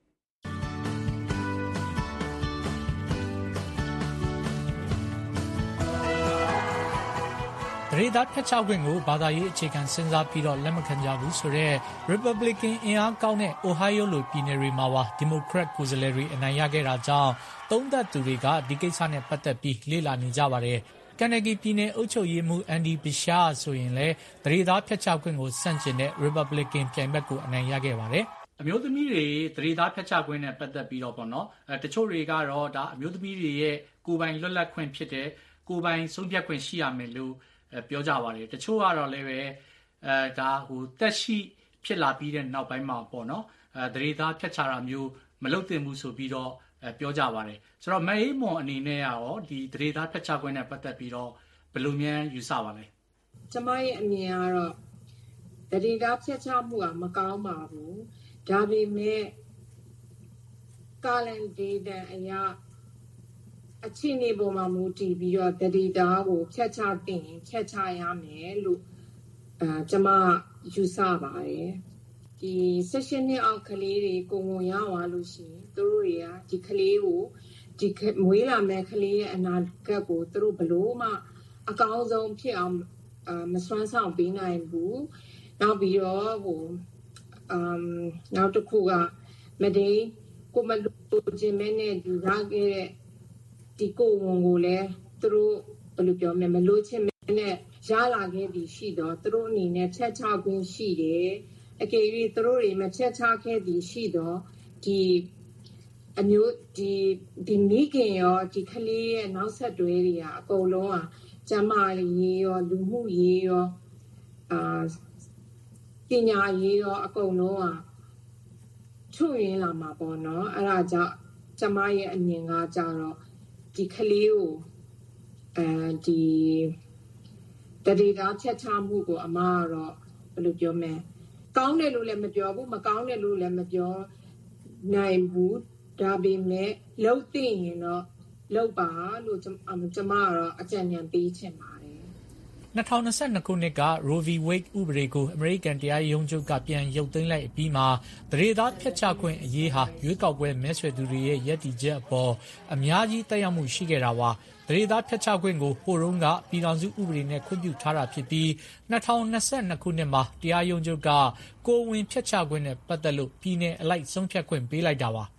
ပရိသတ်ဖျက်ချခွင့်ကိုဘာသာရေးအခြေခံစဉ်းစားပြီးတော့လက်မခံကြဘူးဆိုတော့ Republican အင်အားကောင်းတဲ့ Ohio လိုပြည်နယ်တွေမှာပါ Democrat ကိုယ်စားလှယ်တွေအနိုင်ရခဲ့တာကြောင့်သုံးသပ်သူတွေကဒီကိစ္စနဲ့ပတ်သက်ပြီးလေ့လာနေကြပါတယ်။ Kentucky ပြည်နယ်အုပ်ချုပ်ရေးမှူး Andy Beshear ဆိုရင်လည်းပရိသတ်ဖျက်ချခွင့်ကိုဆန့်ကျင်တဲ့ Republican ပြိုင်ဘက်ကိုအနိုင်ရခဲ့ပါတယ်။အမျိုးသမီးတွေသတိသားဖျက်ချခွင့်နဲ့ပတ်သက်ပြီးတော့ပေါ့နော်တချို့တွေကတော့ဒါအမျိုးသမီးတွေရဲ့ကိုယ်ပိုင်လွတ်လပ်ခွင့်ဖြစ်တဲ့ကိုယ်ပိုင်ဆုံးဖြတ်ခွင့်ရှိရမယ်လို့ပြောကြပါတယ်တချို့ကတော့လည်းပဲဒါတက်ရှိဖြစ်လာပြီးတဲ့နောက်ပိုင်းမှာပေါ့နော်သတိသားဖျက်ချတာမျိုးမလုပ်သင့်ဘူးဆိုပြီးတော့ပြောကြပါတယ်ဆိုတော့မအေးမွန်အနေနဲ့ရောဒီသတိသားဖျက်ချခွင့်နဲ့ပတ်သက်ပြီးတော့ဘယ်လိုများယူဆပါလဲကျမရဲ့အမြင်ကတော့သတိသားဖျက်ချမှုကမကောင်းပါဘူးဒါပေမဲ့ကာလန်ဒေတာအရာအခြေအနေပေါ်မှာမူတည်ပြီးတော့တတိတာကိုဖြတ်ချတင်ဖြတ်ချရမယ်လို့ကျမယူဆပါတယ်ဒီ16နှစ်အောက်ကလေးတွေကိုဝင်ရသွားလို့ရှိရင်သူတို့တွေကဒီကလေးကိုဒီမွေးလာမဲ့ကလေးရဲ့အနာဂတ်ကိုသူတို့ဘလို့မှအကောင်းဆုံးဖြစ်အောင်မစွမ်းဆောင်ပေးနိုင်ဘူးနောက်ပြီးတော့နောက်တစ်ခုကမဒိကိုမလို့ခြင်းမဲနဲ့ယူရခဲ့တဲ့ဒီကိုဝန်ကိုလည်းသူတို့ဘယ်လိုပြောမလဲမလို့ချင်းနဲ့ရလာခဲ့ပြီးရှိတော့သူတို့အနေနဲ့ဖြတ်ချခွင့်ရှိတယ်အကယ်၍သူတို့တွေမဖြတ်ချခဲ့ပြီးရှိတော့ဒီအမျိုးဒီမိခင်ရောဒီကလေးရဲ့နောက်ဆက်တွဲတွေကအကုန်လုံးကျမရေးရောလူမှုရေးရောပညာရေးရောအကုန်လုံးထွင်ရင်းလာမှာပေါ့နော်အဲ့ဒါကြောင့်ကျမရဲ့အမြင်ကကြတော့ဒီကလေးကိုဒီတတိသားဖြတ်ချမှုကိုအမကတော့ဘယ်လိုပြောမလဲကောင်းတယ်လို့လည်းမပြောဘူးမကောင်းတယ်လို့လည်းမပြောနိုင်ဘူးဒါပေမဲ့လှုပ်သိရင်တော့လှုပ်ပါလို့ကျမကတော့အကြံဉာဏ်ပေးချင်ပါတယ် 2022 ခုနှစ်က Roe v. Wade ဥပဒေကိုအမေရိကန်တရားရုံးချုပ်ကပြန်ရုပ်သိမ်းလိုက်အပြီးမှာသရေသားဖျက်ချခွင့်အရေးဟာရွေးကောက်ပွဲမဲဆွယ်သူတွေရဲ့ရည်တည်ချက်အပေါ်အများကြီးသက်ရောက်မှုရှိခဲ့တာပါသရေသားဖျက်ချခွင့်ကိုဟိုတုန်းကပြည်ထောင်စုဥပဒေနဲ့ခွင့်ပြုထားတာဖြစ်ပြီး2022 ခုနှစ်မှာတရားရုံးချုပ်ကကိုယ်ဝင်ဖျက်ချခွင့်နဲ့ပတ်သက်လို့ပြည်내အလိုက်ဆုံးဖြတ်ခွင့်ပေးလိုက်တာပါ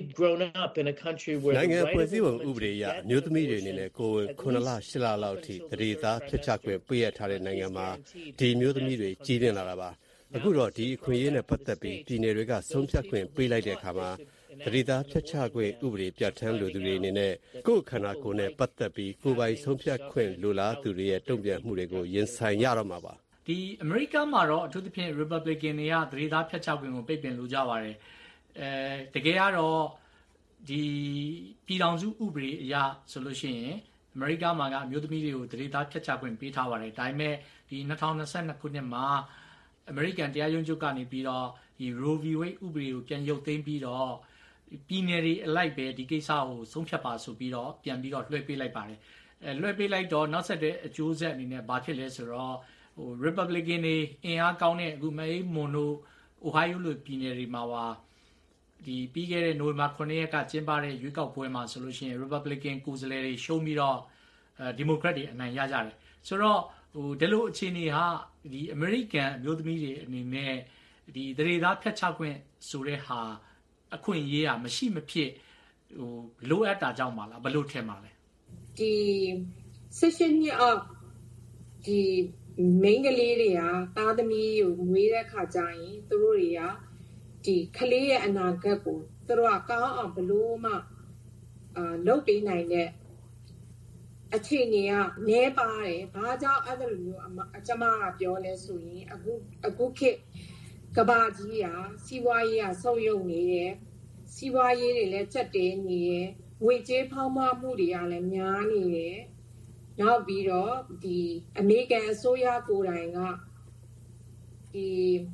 နိုင်ငံဖွဲ့စည်းပုံဥပဒေအရအမျိုးသမီးတွေအနေနဲ့ကိုယ်ဝင်9 လ 10 လလောက်ထိသရေသားဖျက်ချခွင့်ပေးရထားတဲ့နိုင်ငံမှာဒီအမျိုးသမီးတွေကြီးပြင်းလာတာပါအခုတော့ဒီအခွင့်အရေးနဲ့ပတ်သက်ပြီးပြည်내တွေကဆုံးဖြတ်ခွင့်ပေးလိုက်တဲ့အခါမှာသရေသားဖျက်ချခွင့်ဥပဒေပြဋ္ဌာန်းလိုသူတွေအနေနဲ့ကိုယ့်ခန္ဓာကိုယ်နဲ့ပတ်သက်ပြီးကိုယ်ပိုင်ဆုံးဖြတ်ခွင့်လိုလားသူတွေရဲ့တုံ့ပြန်မှုတွေကိုရင်ဆိုင်ရတော့မှာပါဒီအမေရိကန်မှာတော့အထူးသဖြင့် Republican တွေကသရေသားဖျက်ချခွင့်ကိုပိတ်ပင်လိုကြပါတယ်တကယ်ကတော့ဒီပြည်ထောင်စုဥပဒေအရဆိုလို့ရှိရင်အမေရိကန်မှာကအမျိုးသမီးတွေကိုသရေသားဖျက်ချခွင့်ပေးထားပါတယ်ဒါပေမဲ့ဒီ2022 ခုနှစ်မှာအမေရိကန်တရားရုံးချုပ်ကနေပြီးတော့ဒီ Roe v. Wade ဥပဒေကိုပြန်ရုပ်သိမ်းပြီးတော့ပြည်내တွေအလိုက်ပဲဒီကိစ္စကိုဆုံးဖြတ်ပါဆိုပြီးတော့ပြန်ပြီးတော့လွှဲပေးလိုက်ပါတယ်လွှဲပေးလိုက်တော့နောက်ဆက်တဲ့အကျိုးဆက်အနေနဲ့ဘာဖြစ်လဲဆိုတော့Republican တွေအင်အားကောင်းတဲ့အခုမဲမွန်တို့ Ohio လိုပြည်내တွေမှာပါဒီပြီးခဲ့တဲ့နိုဝင်ဘာ9 ရက်ကကျင်းပတဲ့ရွေးကောက်ပွဲမှာဆိုလို့ရှိရင် Republican ကိုယ်စားလှယ်တွေရှုံးပြီးတော့Democrat တွေအနိုင်ရကြတယ်ဆိုတော့ဒီလိုအခြေအနေဟာဒီ American အမျိုးသမီးတွေအနေနဲ့ဒီသရေသားဖျက်ချခွင့်ဆိုတဲ့ဟာအခွင့်အရေးမရှိမဖြစ်လိုအပ်တာကြောင့်ပါလားဘယ်လိုထင်ပါလဲဒီ16နှစ်အောက်ဒီမိန်းကလေးတွေကသားသမီးကိုမွေးတဲ့ခါကျရင်သူတို့တွေကဒီကလေးရဲ့အနာဂတ်ကိုသူတို့ကကောင်းအောင်ဘလို့မှလုပ်ပေးနိုင်တဲ့အခြေအနေကနည်းပါတယ်။ဘာကြောင့်အဲ့လိုမျိုးကျမကပြောလဲဆိုရင်အခုခေတ်ကဘာကြီးကစီးပွားရေးကဆုပ်ယုပ်နေတယ်။စီးပွားရေးတွေလည်းကျက်တဲနေတယ်။ငွေကြေးဖောင်းပွားမှုတွေကလည်းများနေတယ်။နောက်ပြီးတော့ဒီအမေရိကန်အစိုးရကိုယ်တိုင်ကဒီ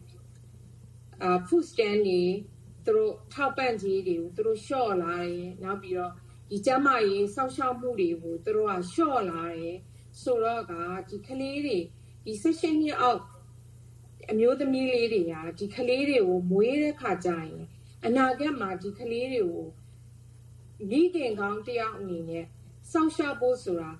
food stand တွေသူတို့ထောက်ပံ့ကြေးတွေကိုသူတို့လျှော့လာတယ်။နောက်ပြီးတော့ဒီကျမရေးစောင့်ရှောက်မှုတွေကိုသူတို့ကလျှော့လာတယ်ဆိုတော့ကဒီကလေးတွေဒီ16နှစ်အောက်အမျိုးသမီးလေးတွေကဒီကလေးတွေကိုမွေးတဲ့ခါကျရင်အနာဂတ်မှာဒီကလေးတွေကိုမိခင်ကောင်းတယောက်အနေနဲ့စောင့်ရှောက်ဖို့ဆိုတာ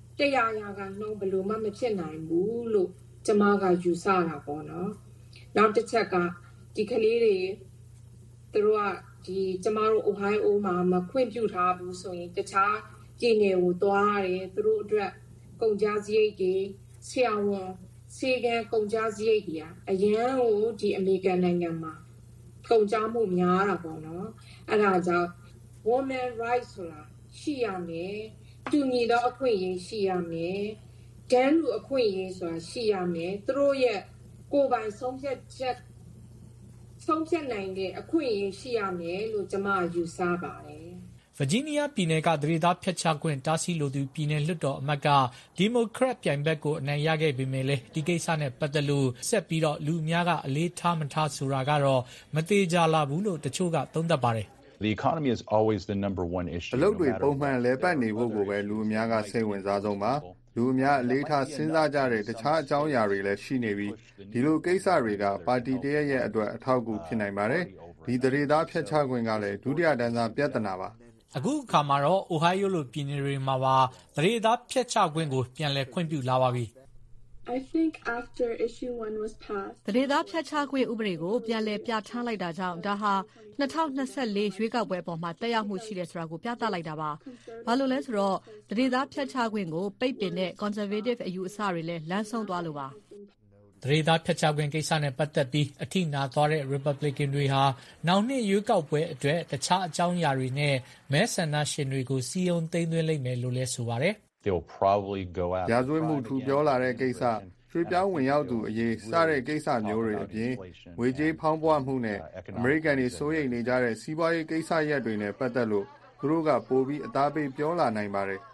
100%ဘယ်လိုမှမဖြစ်နိုင်ဘူးလို့ကျမကယူဆတာပေါ့နော်နောက်တစ်ချက်ကဒီကလေးတွေသူတို့ကဒီကျမတို့ Ohio မှာမခွင့်ပြုထားဘူးဆိုရင်တခြားပြည်နယ်ကိုသွားရတယ်သူတို့အတွက်ကုန်ကြစရိတ်တွေဆရာဝန်စေကံကုန်ကြစရိတ်တွေအရန်ကိုဒီအမေရိကန်နိုင်ငံမှာကုန်ကြမှုများတာပေါ့နော်အဲ့ဒါကြောင့် women rights ဆိုတာရှိရမယ်တူညီသောအခွင့်အရေးရှိရမယ်တန်းတူအခွင့်အရေးဆိုတာရှိရမယ်သူတို့ရဲ့ကိုယ်ပိုင်ဆုံးဖြတ်ချက်ဆုံးဖြတ်နိုင်တဲ့အခွင့်အရေးရှိရမယ်လို့ကျွန်မယူဆပါတယ်ဗာဂျီးနီးယားပြည်နယ်ကသရေသားဖျက်ချခွင့်တားဆီးလိုသူပြည်နယ်လွှတ်တော်အမတ်ကဒီမိုကရက်ပြိုင်ဘက်ကိုအနိုင်ရခဲ့ပေမဲ့လည်းဒီကိစ္စနဲ့ပတ်သက်လို့ဆက်ပြီးတော့လူအများကအလေးထားမထားဆိုတာကတော့မသေးကြလာဘူးလို့တချို့ကသုံးသပ်ပါတယ် The economy is always the number one issue. အလုပ်တွေပုံမှန်လဲပတ်နေဖို့ကိုပဲလူအများကစိတ်ဝင်စားဆုံးပါလူအများအလေးထားစဉ်းစားကြတဲ့တခြားအကြောင်းအရာတွေလည်းရှိနေပြီးဒီလိုကိစ္စတွေကပါတီတရက်ရဲ့အတွက်အထောက်အကူဖြစ်နိုင်ပါတယ်ဒီသရေသားဖျက်ချခွင့်ကလည်းဒုတိယတန်းစားပြဿနာပါအခုအခါမှာတော့ Ohio လိုပြည်နယ်တွေမှာပါသရေသားဖျက်ချခွင့်ကိုပြန်လည်ခွင့်ပြုလာပါပြီ I think after issue 1 was passed သရေသားဖျက်ချခွင့်ဥပဒေကိုပြန်လည်ပြဋ္ဌာန်းလိုက်တာကြောင့်ဒါဟာ2024ရွေးကောက်ပွဲအပေါ်မှာတက်ရောက်မှုရှိတယ်ဆိုတာကိုပြသလိုက်တာပါ။ဘာလို့လဲဆိုတော့သရေသားဖျက်ချခွင့်ကိုပိတ်ပင်တဲ့ conservative အယူအဆတွေလည်းလမ်းဆုံးသွားလို့ပါသရေသားဖျက်ချခွင့်ကိစ္စနဲ့ပတ်သက်ပြီးအထိနာသွားတဲ့ Republican တွေဟာနောက်နှစ်ရွေးကောက်ပွဲအတွက်တခြားအကြောင်းအရာတွေနဲ့မဲဆန္ဒရှင်တွေကိုစီယုံသိမ်းသွင်းလိမ့်မယ်လို့လည်းဆိုပါတယ်။ They'll probably go out ရာဇဝတ်မှုထူပြောလာတဲ့ကိစ္စရွှေပြောင်းဝင်ရောက်သူအရေးစတဲ့ကိစ္စမျိုးတွေအပြင်ငွေကြေးဖောင်းပွားမှုနဲ့အမေရိကန်တွေစိုးရိမ်နေကြတဲ့စီးပွားရေးကိစ္စရပ်တွေနဲ့ပတ်သက်လို့သူတို့ကပိုပြီးအသားပေးပြောလာနိုင်ပါတယ်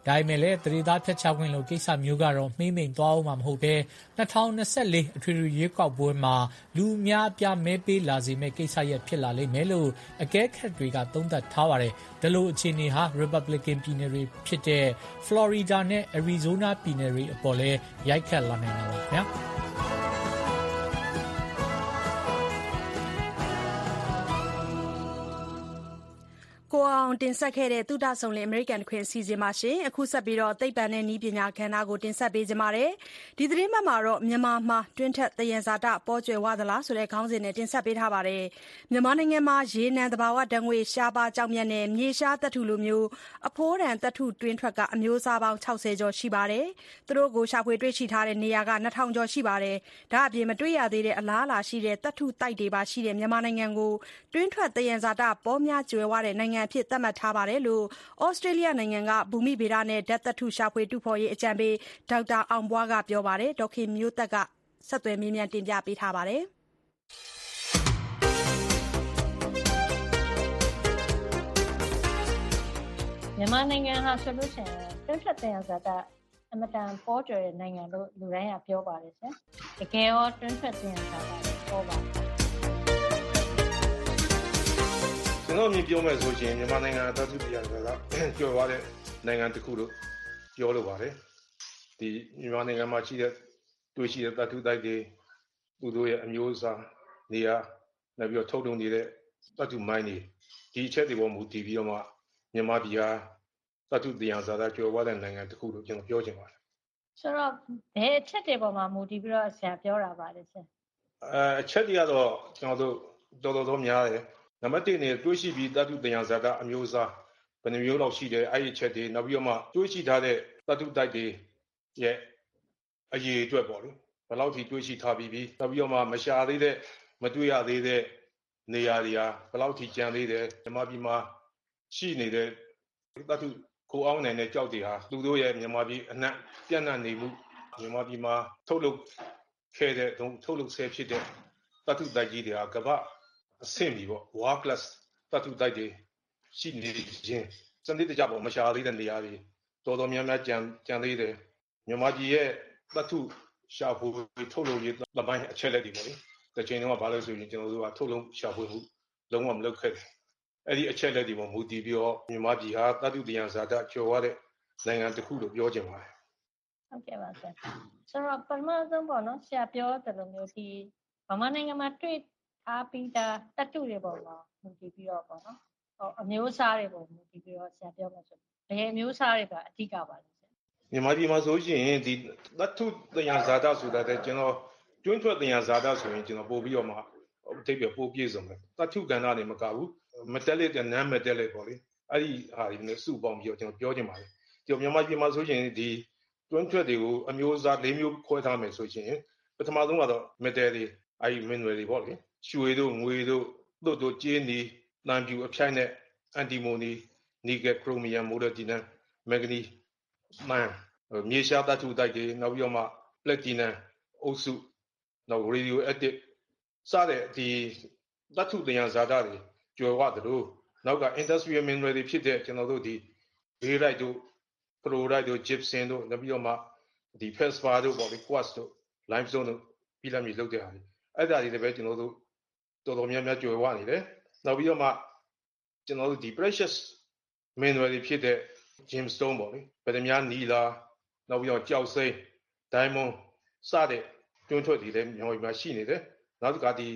ဒါပေမဲ့လည်းသတိသားဖျက်ချခွင့်လိုကိစ္စမျိုးကတော့မှိမ့်မိန်သွားအောင်မှာမဟုတ်ဘဲ2024အထွေထွေရွေးကောက်ပွဲမှာလူအများအပြားမဲပေးလာစေမဲ့ကိစ္စရပ်ဖြစ်လာလိမ့်မယ်လို့အကဲခတ်တွေကသုံးသပ်ထားပါတယ်။ဒီလိုအခြေအနေဟာ Republican ပြည်နယ်တွေဖြစ်တဲ့ Florida နဲ့ Arizona ပြည်နယ်တွေအပေါ်လည်းရိုက်ခတ်လာနိုင်တာပါခင်ဗျာ။ကိုအောင်တင်ဆက်ခဲ့တဲ့သုတဆုံလင်အမေရိကန်ခွင်အစီအစဉ်မှာရှင်အခုဆက်ပြီးတော့သိပ္ပံနဲ့နည်းပညာကဏ္ဍကိုတင်ဆက်ပေးကြပါမယ်။ဒီသတင်းပတ်မှာတော့မြန်မာမှာတွင်းထက်သယံဇာတပေါ်ကျွယ်ဝသလားဆိုတဲ့ခေါင်းစဉ်နဲ့တင်ဆက်ပေးထားပါတယ်။မြန်မာနိုင်ငံမှာရေနံသဘာဝဓာတ်ငွေရှားပါကြောက်မြတ်နဲ့မြေရှားသတ္ထုလိုမျိုးအဖိုးတန်သတ္ထုတွင်းထွက်ကအမျိုးအစားပေါင်း60ကျော်ရှိပါတယ်။သူတို့ကိုရှာဖွေတွေ့ရှိထားတဲ့နေရာက2000ကျော်ရှိပါတယ်။ဒါအပြင်မတွေ့ရသေးတဲ့အလားအလာရှိတဲ့သတ္ထုတိုက်တွေပါရှိတဲ့မြန်မာနိုင်ငံကိုတွင်းထွက်သယံဇာတပေါများကျွယ်ဝတဲ့နိုင်ငံအဖြစ်သတ်မှတ်ထားပါတယ်လို့ဩစတြေးလျနိုင်ငံကဘူမိဗေဒနဲ့ဓာတ်သတ္ထုရှာဖွေတူဖော်ရေးအကြံပေးဒေါက်တာအောင်ပွားကပြောပါတယ်ဒေါက်ခင်မျိုးသက်ကဆက်သွယ်မေးမြန်းတင်ပြပေးထားပါတယ်မြန်မာနိုင်ငံဟာဆိုလို့ရှိရင်တွင်းထွက်သယံဇာတအမတန်ပေါ်ကျွယ်တဲ့နိုင်ငံလို့လူတိုင်းကပြောပါတယ်ဆရာတကယ်ရောတွင်းထွက်သယံဇာတပေါ်ပါတယ်ကျွန်တော်မြင်ပြောမယ်ဆိုရင်မြန်မာနိုင်ငံသတ္တုတရားကကျော်သွားတဲ့နိုင်ငံတစ်ခုလို့ပြောလို့ပါတယ်ဒီမြန်မာနိုင်ငံမှာရှိတဲ့တွေ့ရှိတဲ့သတ္တုတိုက်တွေသူတို့ရဲ့အမျိုးအစားနေရာနောက်ပြီးတော့ထုတ်လုပ်နေတဲ့သတ္တုမိုင်းတွေဒီအချက်တွေပေါ်မူတည်ပြီးတော့မှမြန်မာပြည်ဟာသတ္တုတရားဇာတာကျော်သွားတဲ့နိုင်ငံတစ်ခုလို့ကျွန်တော်ပြောချင်ပါတယ်ဆိုတော့ဘယ်အချက်တွေပေါ်မှာမူတည်ပြီးတော့ဆရာပြောတာပါလဲဆရာအချက်တွေကတော့ကျွန်တော်တို့တော်တော်များတယ်နံပါတ်1နေတွေးရှိပြီးသတ္တုသယံဇာတအမျိုးအစားဘယ်နှမျိုးလောက်ရှိတယ်အဲ့ဒီအချက်တွေနောက်ပြီးတော့မှတွေးရှိထားတဲ့သတ္တုတိုက်တွေရဲ့အရေးအတွက်ပေါ့လေဘယ်လောက်ထိတွေးရှိထားပြီးနောက်ပြီးတော့မှမရှာသေးတဲ့မတွေ့ရသေးတဲ့နေရာတွေဟာဘယ်လောက်ထိကျန်သေးတယ်မြန်မာပြည်မှာရှိနေတဲ့သတ္တုကိုအောင်နိုင်တဲ့ကြောက်တွေဟာသူတို့ရဲ့မြန်မာပြည်အနှံ့ပြန့်နှံ့နေမှုမြန်မာပြည်မှာထုတ်လုပ်ခဲ့တဲ့ထုတ်လုပ်ဆဲဖြစ်တဲ့သတ္တုတိုက်ကြီးတွေဟာကမ္ဘာအဆင့်ပြီပေါ့ world class သတ္တုတိုက်တွေရှိနေခြင်းစနစ်တကျပေါ့မရှာသေးတဲ့နေရာတွေတော်တော်များများကြံသေးတယ်မြန်မာပြည်ရဲ့သတ္တုရှာဖွေထုတ်လုပ်ရေးသမိုင်းအချက်လက်တွေပေါ့လေတစ်ချိန်လုံးကဘာလို့ဆိုရင်ကျွန်တော်တို့ကထုတ်လုပ်ရှာဖွေမှုလုံးဝမလုပ်ခဲ့ဘူးအဲ့ဒီအချက်လက်တွေပေါ်မူတည်ပြီးတော့မြန်မာပြည်ဟာသတ္တုတရားဇာတကျော်ရတဲ့နိုင်ငံတစ်ခုလို့ပြောချင်ပါတယ်ဟုတ်ကဲ့ပါဆရာဆိုတော့ပထမဆုံးပေါ့နော်ဆရာပြောတယ်လို့မျိုးဒီဗမာနိုင်ငံမှာတွေ့ထားပြီးသားသတ္တုတွေပေါ်မှာမူတည်ပြီးတော့ပေါ့နော်အမျိုးအစားတွေပေါ်မူတည်ပြီးတော့ဆရာပြောမှာဆိုဘယ်အမျိုးအစားတွေကအဓိကပါလဲမြန်မာပြည်မှာဆိုရင်ဒီသတ္တုတရားဇာတဆိုတာတဲ့ကျွန်တော်တွင်းထွက်တရားဇာတဆိုရင်ကျွန်တော်ပို့ပြီးတော့မှအထိပ်ပဲပို့ပြည့်စုံတယ်သတ္တုကဏ္ဍတွေမကဘူးmetallic နဲ့ non metallic ပေါ့လေအဲ့ဒီဟာတွေနဲ့စုပေါင်းပြီးတော့ကျွန်တော်ပြောချင်ပါတယ်ဒီမြန်မာပြည်မှာဆိုရင်ဒီတွင်းထွက်တွေကိုအမျိုးအစား၄မျိုးခွဲထားမယ်ဆိုရင်ပထမဆုံးကတော့ metal တွေအဲ့ဒီ mineral တွေပေါ့လေရွှေတို့ငွေတို့တို့ကြေးနီတန်ပြူအဖြိုက်နဲ့အန်တီမိုနီနီကယ်ခရိုမီယမ်မိုလတီနမ်မက်ဂနီမန်မြေရှားသတ္တုတိုက်တွေနောက်ပြီးတော့မှပလက်တီနမ်အုပ်စုနောက်ရေဒီယိုအက်တစ်စတဲ့ဒီသတ္တုသယံဇာတတွေကျွယ်ဝသလိုနောက်က industrial mineral တွေဖြစ်တဲ့ကျွန်တော်တို့ဒီ barite တို့ chlorite တို့ gypsum တို့နောက်ပြီးတော့မှဒီ phosphor တို့ပေါ့လေ quartz တို့ limestone တို့ပြီးလာမြည်လုပ်တဲ့ဟာတွေအဲ့ဒါတွေလည်းပဲကျွန်တော်တို့တော်တော်များများကျွယ်ဝနေတယ်နောက်ပြီးတော့မှကျွန်တော်တို့ဒီ precious mineral တွေဖြစ်တဲ့ gemstone ပေါ့လေဗဒမြားနီလာနောက်ပြီးတော့ကြောက်စိမ်း diamond စတဲ့တွင်းထွက်တွေလည်းမြန်မာပြည်မှာရှိနေတယ်နောက်တစ်ခါဒီ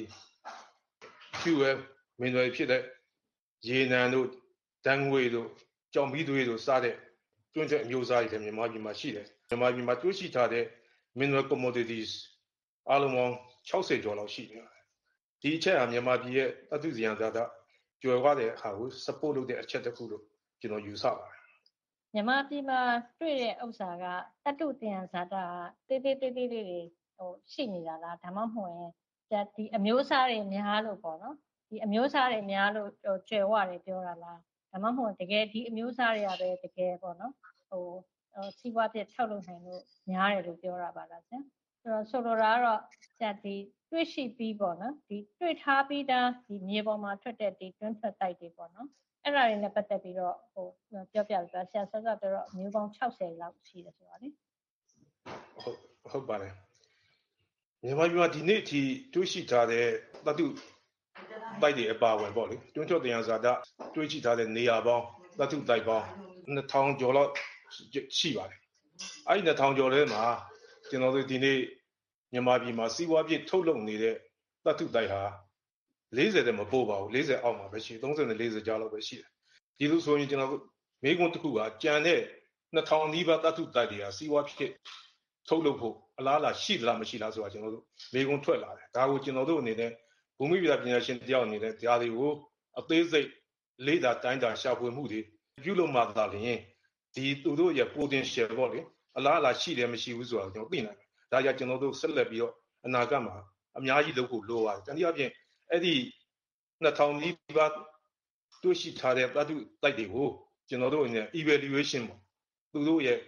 fuel mineral ဖြစ်တဲ့ရေနံတို့ဓာတ်ငွေတို့ကြောင်မီးသွေးတို့စတဲ့တွင်းထွက်အမျိုးအစားတွေလည်းမြန်မာပြည်မှာရှိတယ်မြန်မာပြည်မှာတွေ့ရှိထားတဲ့ mineral commodities အားလုံးပေါင်း60ကျော်လောက်ရှိတယ်ဒီအချက်ဟာမြန်မာပြည်ရဲ့သတ္တုဇာတကျွယ်ဝတဲ့ဟာကို support လုပ်တဲ့အချက်တစ်ခုလို့ကျွန်တော်ယူဆပါတယ်မြန်မာပြည်မှာတွေ့တဲ့ဥစ္စာကသတ္တုသယံဇာတတေးသေးလေးတွေရှိနေတာလားဒါမှမဟုတ်ရင်ဒီအမျိုးအစားတွေများလို့ပေါ့နော်ဒီအမျိုးအစားတွေများလို့ကျွယ်ဝတယ်ပြောတာလားဒါမှမဟုတ်တကယ်ဒီအမျိုးအစားတွေကပဲတကယ်ပေါ့နော်စီးပွားဖြစ်ထုတ်လုပ်နိုင်လို့များတယ်လို့ပြောတာပါလားဆရာဆိုလိုတာကတော့ဒီတွေ့ရှိပြီးပေါ့နော်ဒီတွေ့ထားပြီးသားဒီမြေပေါ်မှာထွက်တဲ့ဒီတွင်းထွက်တိုက်တွေပေါ့နော်အဲ့ဒါတွေနဲ့ပတ်သက်ပြီးတော့ပြောပြလို့ဆရာဆက်ပြောတော့မျိုးပေါင်း60လောက်ရှိတယ်ဆိုတာလေဟုတ်ပါတယ်မြန်မာပြည်မှာဒီနေ့အထိတွေ့ရှိထားတဲ့သတ္တုတိုက်တွေအပါအဝင်ပေါ့လေတွင်းထွက်သယံဇာတတွေ့ရှိထားတဲ့နေရာပေါင်းသတ္တုတိုက်ပေါင်း2000ကျော်လောက်ရှိပါတယ်အဲ့ဒီ2000ကျော်ထဲမှာကျွန်တော်တို့ဒီနေ့မြန်မာပြည်မှာစီးပွားဖြစ်ထုတ်လုပ်နေတဲ့သတ္တုတိုက်ဟာ40တဲ့မပို့ပါဘူး40အောက်မှာပဲရှိ30နဲ့40ကြားလောက်ပဲရှိတယ်ဒီလိုဆိုရင်ကျွန်တော်မိကွန်းတစ်ခုကကြံတဲ့2000နီးပါးသတ္တုတိုက်တွေဟာစီးပွားဖြစ်ထုတ်လုပ်ဖို့အလားအလာရှိသလားမရှိလားဆိုတာကျွန်တော်တို့မိကွန်းထွက်လာတယ်ဒါကိုကျွန်တော်တို့အနေနဲ့ဘူမိဗေဒပညာရှင်တယောက်အနေနဲ့တရားတွေကိုအသေးစိတ်လေးတာတိုင်းတာရှာဖွေမှုတွေပြုလုပ်မှသာလျှင်ဒီသူတို့ရဲ့ potential ပေါ့လေအလားအလာရှိတယ်မရှိဘူးဆိုတာကျွန်တော်သိနိုင်တယ်ဒါကြောင့်ကျွန်တော်တို့ဆက်လက်ပြီးတော့အနာဂတ်မှာအများကြီးလုပ်ဖို့လိုပါတယ်တနည်းအားဖြင့်အဲ့ဒီ2000နီးပါးတွေ့ရှိထားတဲ့သတ္တုတိုက်တွေကိုကျွန်တော်တို့အနေနဲ့ evaluation ပေါ့သူတို့ရဲ့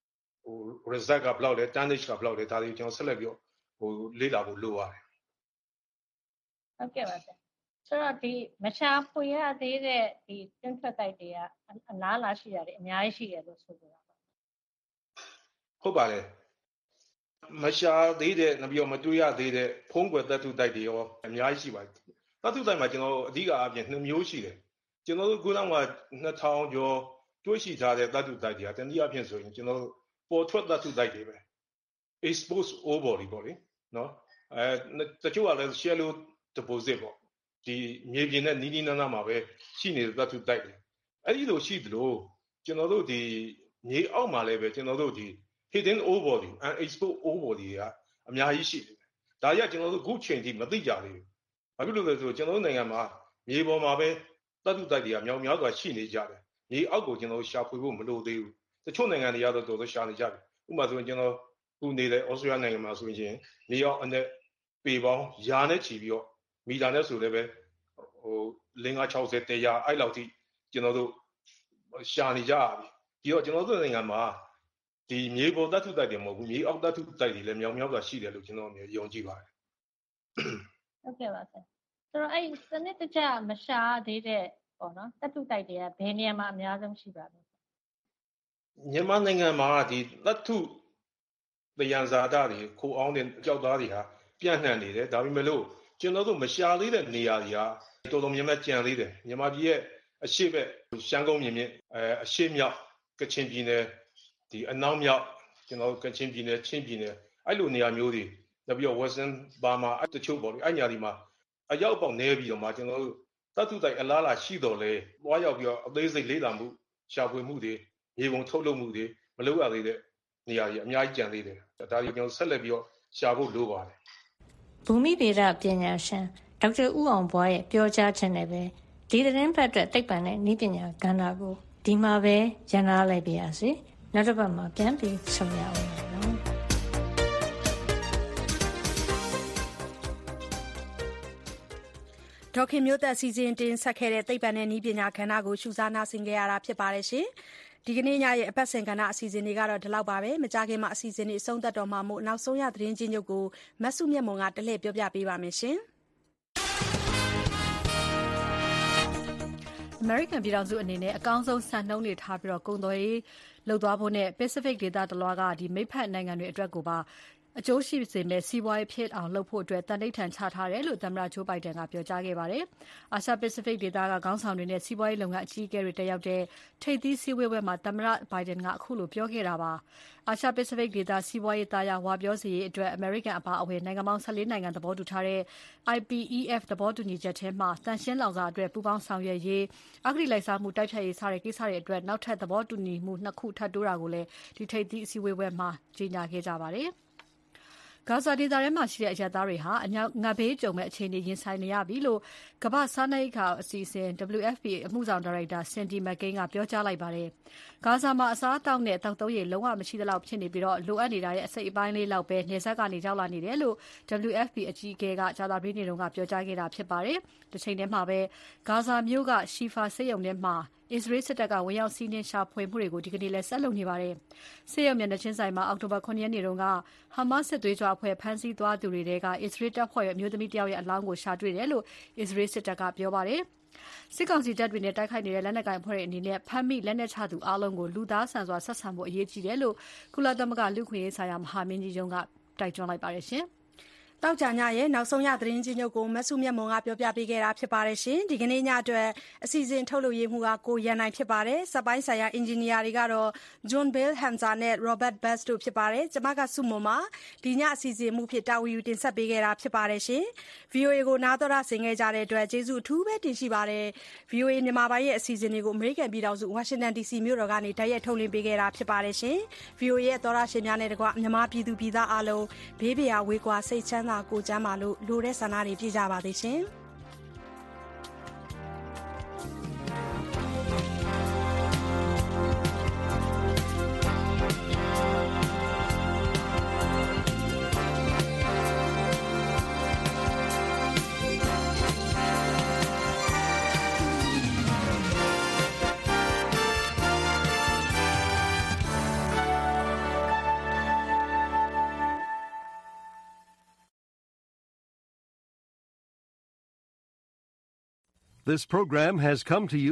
result ကဘယ်လောက်လဲ tonnage ကဘယ်လောက်လဲဒါတွေကိုကျွန်တော်ဆက်လက်ပြီးတော့လေ့လာဖို့လိုပါတယ်ဟုတ်ကဲ့ပါဆရာဆိုတော့ဒီမရှာဖွေရသေးတဲ့ဒီတွင်းထွက်တိုက်တွေကအလားအလာရှိရတယ်အများကြီးရှိတယ်လို့ဆိုလိုတာပါဟုတ်ပါတယ်မရှာသေးတဲ့နောက်ပြီးမတွေ့ရသေးတဲ့ဖုံးကွယ်သတ္တုတိုက်တွေရောအများကြီးရှိပါတယ်သတ္တုတိုက်မှာကျွန်တော်အဓိကအပြင်2မျိုးရှိတယ်ကျွန်တော်တို့ခုနက2000ကျော်တွေ့ရှိထားတဲ့သတ္တုတိုက်တွေကတနည်းအားဖြင့်ဆိုရင်ကျွန်တော်တို့ပေါ်ထွက်သတ္တုတိုက်တွေပဲ expose ore body ပေါ့လေနော်တချို့ကလည်း shallow deposit ပေါ့ဒီမြေပြင်နဲ့နီးနီးနားနားမှာပဲရှိနေတဲ့သတ္တုတိုက်တွေအဲ့ဒီလိုရှိသလိုကျွန်တော်တို့ဒီမြေအောက်မှာလည်းပဲကျွန်တော်တို့ဒီ hidden ore body unexposed ore body တွေကအများကြီးရှိတယ်ဒါရကျွန်တော်တို့ခုချိန်ထိမသိကြသေးဘူးဘာဖြစ်လို့လဲဆိုတော့ကျွန်တော်တို့နိုင်ငံမှာမြေပေါ်မှာပဲသတ္တုတိုက်တွေကမြောက်များစွာရှိနေကြတယ်မြေအောက်ကိုကျွန်တော်တို့ရှာဖွေဖို့မလိုသေးဘူးတချို့နိုင်ငံတွေကတော့တော်တော်ရှာနေကြတယ်ဥပမာဆိုရင်ကျွန်တော်ခုနေတဲ့ဩစတြေးလျနိုင်ငံမှာဆိုရင်မြေအောက်အနဲ့ပေပေါင်းရာနဲ့ချီပြီးတော့မီတာနဲ့ဆိုလည်းပဲ50-60 100အဲ့လောက်ထိကျွန်တော်တို့ရှာနေကြပြီပြီးတော့ကျွန်တော်တို့နိုင်ငံမှာဒီမြေပေါ်သတ္တုတိုက်တွေမဟုတ်ဘူးမြေအောက်သတ္တုတိုက်တွေလည်းမြောက်များစွာရှိတယ်လို့ကျွန်တော်အမြဲယုံကြည်ပါတယ်ဟုတ်ကဲ့ပါဆရာဆိုတော့အဲ့စနစ်တကျမရှာသေးတဲ့ပေါ့နော်သတ္တုတိုက်တွေကဘယ်နေရာမှာအများဆုံးရှိပါလဲမြန်မာနိုင်ငံမှာဒီသတ္တုသယံဇာတတွေခိုးအောင်တဲ့ကြောက်သားတွေဟာပြန့်နှံ့နေတယ်ဒါပေမဲ့လို့ကျွန်တော်တို့မရှာသေးတဲ့နေရာတွေကတော်တော်များများကျန်သေးတယ်မြန်မာပြည်ရဲ့အရှေ့ဘက်ရှမ်းကုန်းမြင့်အရှေ့မြောက်ကချင်ပြည်နယ်ဒီအနောက်မြောက်ကျွန်တော်ကချင်ပြည်နယ်ချင်းပြည်နယ်အဲ့လိုနေရာမျိုးတွေနောက်ပြီးတော့ Western Burma အဲ့တချို့ပေါ့လေအဲ့ညာဒီမှာအရောက်ပေါက်နေပြီးတော့မှကျွန်တော်တို့သတ္တုတိုက်အလားအလာရှိတော်လဲတွားရောက်ပြီးတော့အသေးစိတ်လေ့လာမှုရှာဖွေမှုတွေမြေပုံထုတ်လုပ်မှုတွေမလုပ်ရသေးတဲ့နေရာကြီးအများကြီးကျန်သေးတယ်ဒါတွေကျွန်တော်ဆက်လက်ပြီးတော့ရှာဖို့လိုပါတယ်ဘူမိဗေဒပညာရှင်ဒေါက်တာဦးအောင်ဘွားရဲ့ပြောကြားချက်နဲ့ပဲဒီသတင်းပတ်အတွက်သိပ္ပံနဲ့နည်းပညာကဏ္ဍကိုဒီမှာပဲရန်နာလိုက်ပါရစေနောက်တစ်ပတ်မှာပြန်ပြီးဆုံရအောင်နော်ဒေါခင်မျိုးသက်စီစဉ်တင်ဆက်ခဲ့တဲ့သိပ္ပံနဲ့နည်းပညာကဏ္ဍကိုရှုစားနာဆင်ကြရတာဖြစ်ပါတယ်ရှင်ဒီကနေ့ညရဲ့အပတ်စဉ်ကဏ္ဍအစီအစဉ်တွေကတော့ဒီလောက်ပါပဲမကြခင်မှာအစီအစဉ်တွေအဆုံးသတ်တော်မှာမို့နောက်ဆုံးရသတင်းချင်းချုပ်ကိုမဆုမြတ်မွန်ကတလှည့်ပြောပြပေးပါမယ်ရှင်အမေရိကန်ပြည်ထောင်စုအနေနဲ့အကောင်းဆုံးစံနှုန်းတွေထားပြီးကုန်သွယ်ရေးလုပ်သွားဖို့နဲ့ Pacific ဒေသတလွှားကမိတ်ဖက်နိုင်ငံတွေအတွက်ကိုပါအကျိုးရှိစေမယ့်စီးပွားရေးဖြစ်အောင်လုပ်ဖို့အတွက်တန်ဋိဌာန်ချထားတယ်လို့သမ္မတဂျိုးဘိုင်ဒန်ကပြောကြားခဲ့ပါတယ်။အာရှပစိဖိတ်ဒေသကခေါင်းဆောင်တွေနဲ့စီးပွားရေးလုပ်ငန်းအကြီးအကဲတွေတက်ရောက်တဲ့ထိပ်သီးစည်းဝေးပွဲမှာသမ္မတဘိုင်ဒန်ကအခုလိုပြောခဲ့တာပါ။အာရှပစိဖိတ်ဒေသစီးပွားရေးသားရဝါပြောစေရေးအတွက်အမေရိကန်အပါအဝင်နိုင်ငံပေါင်း14နိုင်ငံသဘောတူထားတဲ့ IPEF သဘောတူညီချက်ထဲမှာတန်ရှင်းလောင်စာအတွက်ပူးပေါင်းဆောင်ရွက်ရေးအဂတိလိုက်စားမှုတိုက်ဖျက်ရေးစတဲ့ကိစ္စတွေအတွက်နောက်ထပ်သဘောတူညီမှု2ခုထပ်တိုးတာကိုလည်းဒီထိပ်သီးအစည်းအဝေးပွဲမှာကြေညာခဲ့ကြပါတယ်။ဂါဇာဒေသထဲမှာရှိတဲ့အရပ်သားတွေဟာငတ်ဘေးကြုံမဲ့အခြေအနေရင်ဆိုင်နေရပြီလို့ကမ္ဘာ့စားနပ်ရိက္ခာအစီအစဉ် WFP အမှုဆောင်ဒါရိုက်တာ Cindy McCain ကပြောကြားလိုက်ပါတယ်။ဂါဇာမှာအစားအသောက်နဲ့သောက်သုံးရေလုံးဝမရှိသလောက်ဖြစ်နေပြီးလိုအပ်နေတာရဲ့အစိတ်အပိုင်းလေးလောက်ပဲနေဆက်ကနေရောက်လာနေတယ်လို့ WFP အကြီးအကဲကကြာသပတေးနေ့ကပြောကြားခဲ့တာဖြစ်ပါတယ်။တစ်ချိန်တည်းမှာပဲဂါဇာမြို့ကရှီဖာဆေးရုံထဲမှာအစ္စရေးစစ်တပ်ကဝင်ရောက်စီးနင်းရှာဖွေမှုတွေကိုဒီကနေ့လည်းဆက်လုပ်နေပါတယ်။စစ်ရုံမျက်နှာချင်းဆိုင်မှာအောက်တိုဘာ 9 ရက်နေ့တုန်းကဟာမတ်စစ်သွေးကြွအဖွဲ့ဖမ်းဆီးသွားသူတွေထဲကအစ္စရေးတပ်ဖွဲ့ရဲ့အမျိုးသမီးတယောက်ရဲ့အလောင်းကိုရှာတွေ့တယ်လို့အစ္စရေးစစ်တပ်ကပြောပါတယ်။စစ်ကောင်စီတပ်တွေနဲ့တိုက်ခိုက်နေတဲ့လက်နက်ကိုင်အဖွဲ့တွေအနေနဲ့ဖမ်းမိလက်နက်ချသူအလုံးကိုလူသားဆန်စွာဆက်ဆံဖို့အရေးကြီးတယ်လို့ကုလသမဂ္ဂလူ့အခွင့်အရေးဆိုင်ရာမဟာမင်းကြီးရုံးကတိုက်တွန်းလိုက်ပါတယ်ရှင်။တောက်ကြညရဲ့နောက်ဆုံးရသတင်းကြီးချုပ်ကိုမဆုမြတ်မွန်ကပြောပြပေးခဲ့တာဖြစ်ပါတယ်ရှင်ဒီကနေ့ညအတွက်အစီအစဉ်ထုတ်လုပ်ရေးမှုကကိုရန်နိုင်ဖြစ်ပါတယ်စက်ပိုင်းဆိုင်ရာအင်ဂျင်နီယာတွေကတော့ John Bell Hamza နဲ့ Robert Bass တို့ဖြစ်ပါတယ်ကျွန်မကဆုမွန်ပါဒီညအစီအစဉ်မှုဖြစ်တာဝန်ယူတင်ဆက်ပေးခဲ့တာဖြစ်ပါတယ်ရှင် VOA ကိုနားတော်ရဆင်ခဲ့ကြတဲ့အတွက်ကျေးဇူးအထူးပဲတင်ရှိပါတယ် VOA မြန်မာပိုင်းရဲ့အစီအစဉ်တွေကိုအမေရိကန်ပြည်ထောင်စု Washington DC မြို့တော်ကနေတိုက်ရိုက်ထုတ်လွှင့်ပေးခဲ့တာဖြစ်ပါတယ်ရှင် VOA ရဲ့သောရရှင်များနဲ့တကွမြန်မာပြည်သူပြည်သားအားလုံးဘေးပရာဝေးကွာစိတ်ချမ်းသာကိုကျမ်းမာလို့လိုတဲ့ဆန္ဒတွေပြည့်ကြပါသေးရှင် This program has come to you